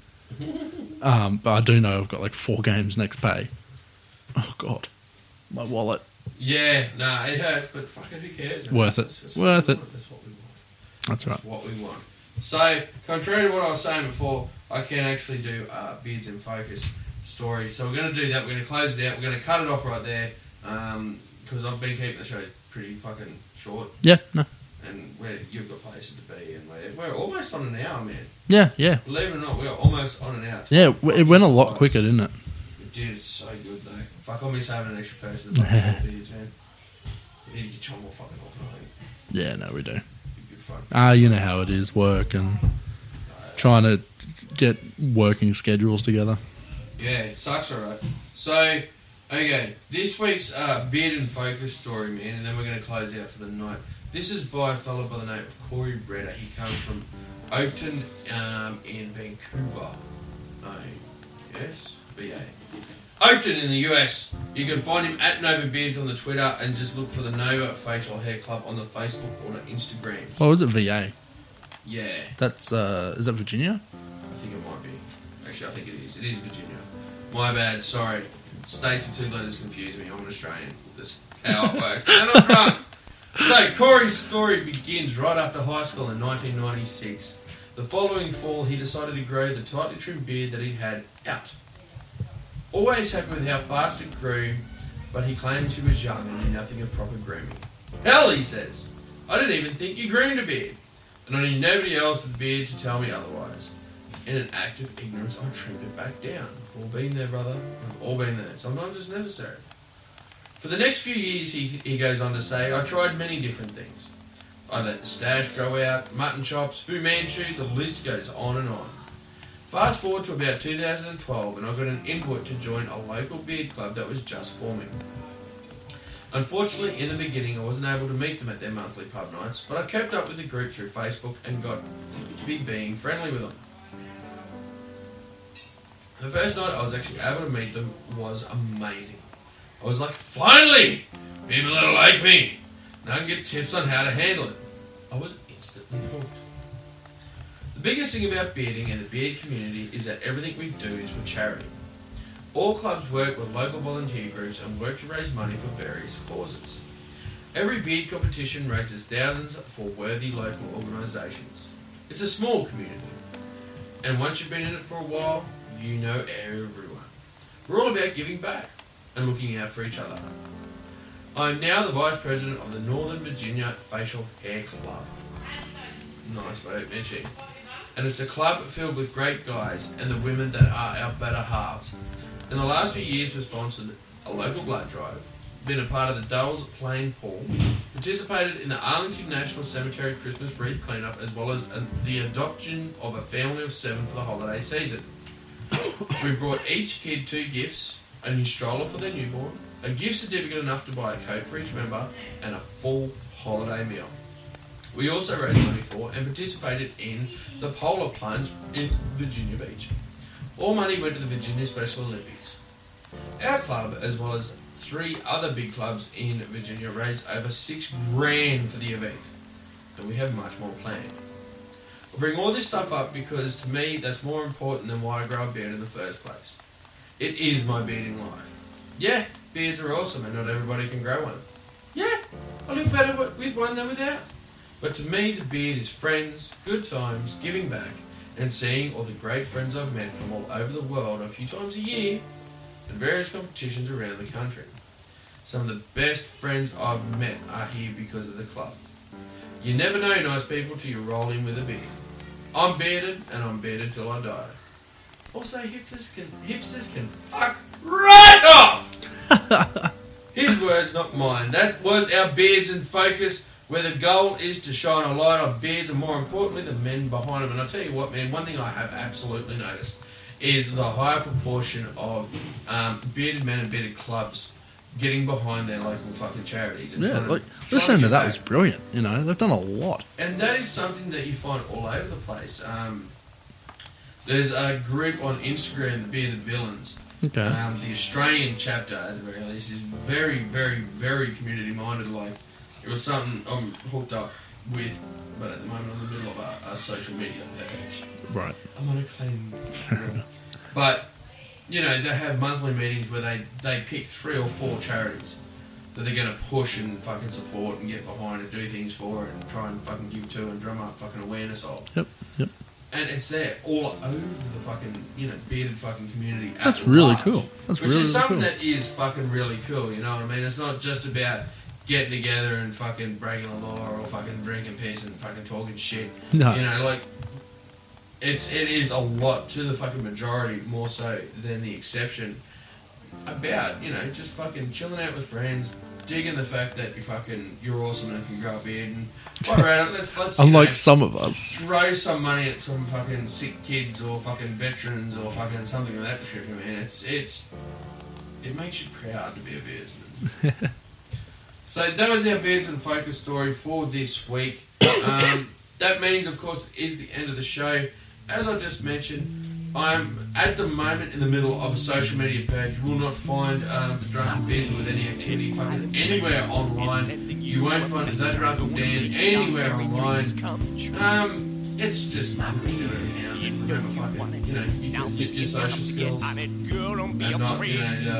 Speaker 3: um, but I do know I've got like four games next pay. Oh god, my wallet.
Speaker 2: Yeah, nah, it hurts, but fucking who cares? man?
Speaker 3: Worth it.
Speaker 2: That's- that's
Speaker 3: Worth
Speaker 2: what we
Speaker 3: it.
Speaker 2: want. That's what we want.
Speaker 3: That's right.
Speaker 2: That's what we want. So, contrary to what I was saying before, I can actually do uh, Beards in Focus story. So we're going to do that. We're going to close it out. We're going to cut it off right there because I've been keeping the show pretty fucking short,
Speaker 3: Yeah, no,
Speaker 2: and we're, you've got places to be, and we're, we're almost on an hour, man.
Speaker 3: yeah, yeah,
Speaker 2: Believe it or not, we're almost on an hour. It's
Speaker 3: yeah.
Speaker 2: fucking
Speaker 3: It went a lot
Speaker 2: close.
Speaker 3: quicker, didn't it?
Speaker 2: Dude, it's so good though. Fuck, I miss having an extra person to fucking do beards, man. We need to get John more fucking often, I think.
Speaker 3: Yeah, no, we do.
Speaker 2: It'd be good fun.
Speaker 3: Ah, you know how it is, work and trying to get working schedules together.
Speaker 2: Yeah, it sucks, alright. So, okay, this week's uh, Beard and Focus story, man, and then we're going to close out for the night. This is by a fellow by the name of Corey Breder. He comes from Oakton um, in Vancouver. Oh, yes? B A. Oakton in the U S. You can find him at Nova Beards on the Twitter and just look for the Nova Facial Hair Club on the Facebook or the Instagram.
Speaker 3: Oh, is it V A?
Speaker 2: Yeah,
Speaker 3: That's uh, is that Virginia?
Speaker 2: I think it might be. Actually, I think it is. It is Virginia. My bad, sorry. States with two letters confuse me. I'm an Australian. That's how it works. And I'm drunk. So, Corey's story begins right after high school in nineteen ninety-six. The following fall, he decided to grow the tightly trimmed beard that he'd had out. Always happy with how fast it grew, but he claims he was young and knew nothing of proper grooming. Hell, he says, I didn't even think you groomed a beard, and I knew nobody else with a beard to tell me otherwise. In an act of ignorance, I trimmed it back down. We've all been there, brother. We've all been there. Sometimes it's necessary. For the next few years, he, he goes on to say, I tried many different things. I let the stash grow out, mutton chops, Fu Manchu, the list goes on and on. Fast forward to about two thousand twelve, and I got an input to join a local beard club that was just forming. Unfortunately, in the beginning, I wasn't able to meet them at their monthly pub nights, but I kept up with the group through Facebook and got to be being friendly with them. The first night I was actually able to meet them was amazing. I was like, finally! People that like me! Now I can get tips on how to handle it. I was instantly hooked. The biggest thing about bearding and the beard community is that everything we do is for charity. All clubs work with local volunteer groups and work to raise money for various causes. Every beard competition raises thousands for worthy local organisations. It's a small community. And once you've been in it for a while, you know everyone. We're all about giving back and looking out for each other. I am now the Vice President of the Northern Virginia Facial Hair Club. Nice way of mentioning. And it's a club filled with great guys and the women that are our better halves. In the last few years, we've sponsored a local blood drive, been a part of the Dulles Plain Pool, participated in the Arlington National Cemetery Christmas wreath cleanup, as well as a, the adoption of a family of seven for the holiday season. We brought each kid two gifts, a new stroller for their newborn, a gift certificate enough to buy a coat for each member, and a full holiday meal. We also raised money for and participated in the Polar Plunge in Virginia Beach. All money went to the Virginia Special Olympics. Our club, as well as three other big clubs in Virginia raised over six grand for the event. And we have much more planned. I bring all this stuff up because to me that's more important than why I grow a beard in the first place. It is my bearding life. Yeah, beards are awesome and not everybody can grow one. Yeah, I look better with one than without. But to me the beard is friends, good times, giving back, and seeing all the great friends I've met from all over the world a few times a year in various competitions around the country. Some of the best friends I've met are here because of the club. You never know nice people till you roll in with a beard. I'm bearded, and I'm bearded till I die. Also, hipsters can, hipsters can fuck right off! His words, not mine. That was our Beards in Focus, where the goal is to shine a light on beards and more importantly the men behind them. And I'll tell you what, man, one thing I have absolutely noticed is the higher proportion of um, bearded men and bearded clubs getting behind their local fucking charities. And
Speaker 3: Yeah,
Speaker 2: trying to,
Speaker 3: like,
Speaker 2: trying
Speaker 3: listening to
Speaker 2: get
Speaker 3: that
Speaker 2: back.
Speaker 3: was brilliant. You know, they've done a lot.
Speaker 2: And that is something that you find all over the place. Um, there's a group on Instagram, the Bearded Villains.
Speaker 3: Okay.
Speaker 2: Um, the Australian chapter, at the very least, is very, very, very community-minded. Like, it was something I'm hooked up with, but at the moment I'm in the middle of a, a social media page.
Speaker 3: Right.
Speaker 2: I'm on a clean. But, you know, they have monthly meetings where they, they pick three or four charities that they're going to push and fucking support and get behind and do things for and try and fucking give to and drum up fucking awareness of.
Speaker 3: Yep, yep.
Speaker 2: And it's there all over the fucking, you know, bearded fucking community. at
Speaker 3: That's really
Speaker 2: large.
Speaker 3: cool. That's
Speaker 2: Which
Speaker 3: really,
Speaker 2: is
Speaker 3: really
Speaker 2: something
Speaker 3: cool.
Speaker 2: that is fucking really cool, you know what I mean? It's not just about getting together and fucking breaking the law or fucking drinking piss and fucking talking shit.
Speaker 3: No.
Speaker 2: You know, like, it's it is a lot to the fucking majority, more so than the exception, about, you know, just fucking chilling out with friends, digging the fact that you fucking, you're awesome and can grow a beard and, all right, let's, let's you
Speaker 3: Unlike
Speaker 2: know,
Speaker 3: some of us.
Speaker 2: throw some money at some fucking sick kids or fucking veterans or fucking something of that description, man. It's, it's, it makes you proud to be a beardsman. So that was our Beards in Focus story for this week. Um, that means, of course, it is the end of the show. As I just mentioned, I'm at the moment in the middle of a social media page. You will not find um, Drunken Beers with any activity fucking anywhere online. You won't find The Drunken Dan anywhere online. Um, it's just you do every now and then. Remember, fucking, you know, you can get your social skills and not, you know, the,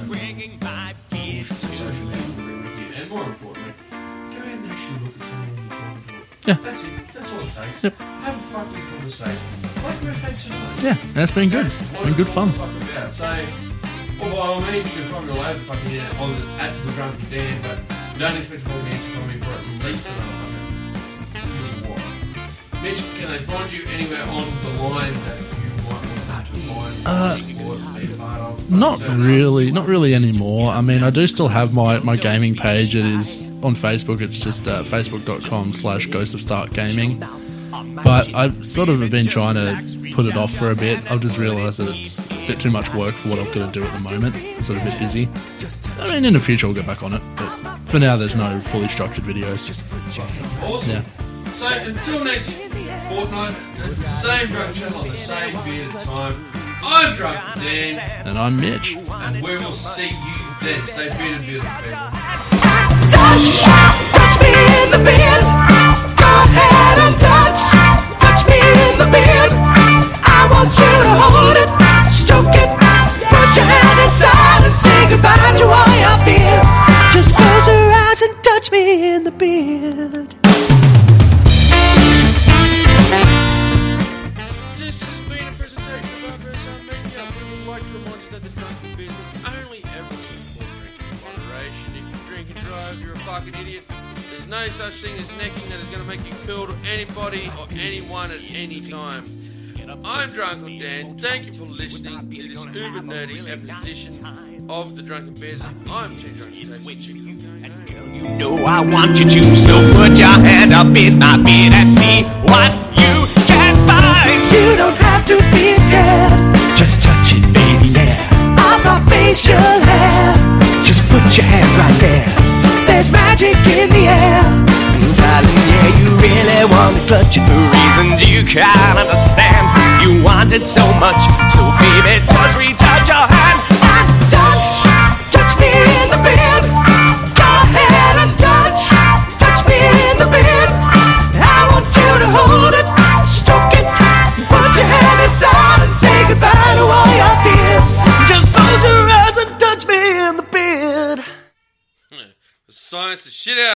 Speaker 2: the social media with you. And more importantly, go ahead and actually look at someone you're talking to.
Speaker 3: Yeah.
Speaker 2: That's it. That's all it takes.
Speaker 3: Yep.
Speaker 2: Have a fucking conversation. Like we've had tonight.
Speaker 3: Yeah, that's been good.
Speaker 2: That's what
Speaker 3: Been good
Speaker 2: it's
Speaker 3: fun.
Speaker 2: all fucking about. So, well, by all means, you can find me all over the fucking internet on the, at the Drunken Dan, but don't expect to find me answer coming for at least another fucking little while. Mitch, can they find you anywhere on the line that you might want to find?
Speaker 3: Uh,
Speaker 2: support, be a part of?
Speaker 3: Not
Speaker 2: Turn up?
Speaker 3: really, not really anymore. I mean, I do still have my, my gaming page. It is on Facebook. It's just uh, facebook.com slash Ghost of Stark Gaming. But I've sort of been trying to put it off for a bit. I've just realised that it's a bit too much work for what I've got to do at the moment. It's sort of a bit busy. I mean, in the future I'll get back on it. But for now, there's no fully structured videos.
Speaker 2: Awesome.
Speaker 3: Yeah.
Speaker 2: So until next fortnight, at the same drunk channel on the same beer time, I'm Drunk Dan,
Speaker 3: And I'm Mitch.
Speaker 2: and we will see you then. Stay bearded, beautiful people.
Speaker 4: Touch, touch me in the beard. Go ahead and touch, touch me in the beard. I want you to hold it, stroke it, put your hand inside and say goodbye to all your fears. Just close your eyes and touch me in the beard.
Speaker 2: This has been a presentation of our first time media. We would like to remind you that the Drunken Beers will only ever support drinking in moderation. If you drink and drive, you're a fucking idiot. There's no such thing as necking that is going to make you cool to anybody or anyone at any time. I'm Drunken Dan. Thank you for listening to this uber nerdy edition of the Drunken Beers. I'm Too Drunk to Taste the Chicken.
Speaker 1: You know I want you to, so put your hand up in my beard and see what you can find.
Speaker 4: You don't have to be scared.
Speaker 1: Just touch it, baby, yeah.
Speaker 4: I'm my facial hair.
Speaker 1: Just put your hand right there.
Speaker 4: There's magic in the air.
Speaker 1: Darling, yeah, you really want to touch it for reasons you can't understand. You want it so much, so baby, just reach out your hand
Speaker 4: And touch, touch me in
Speaker 5: Science the shit out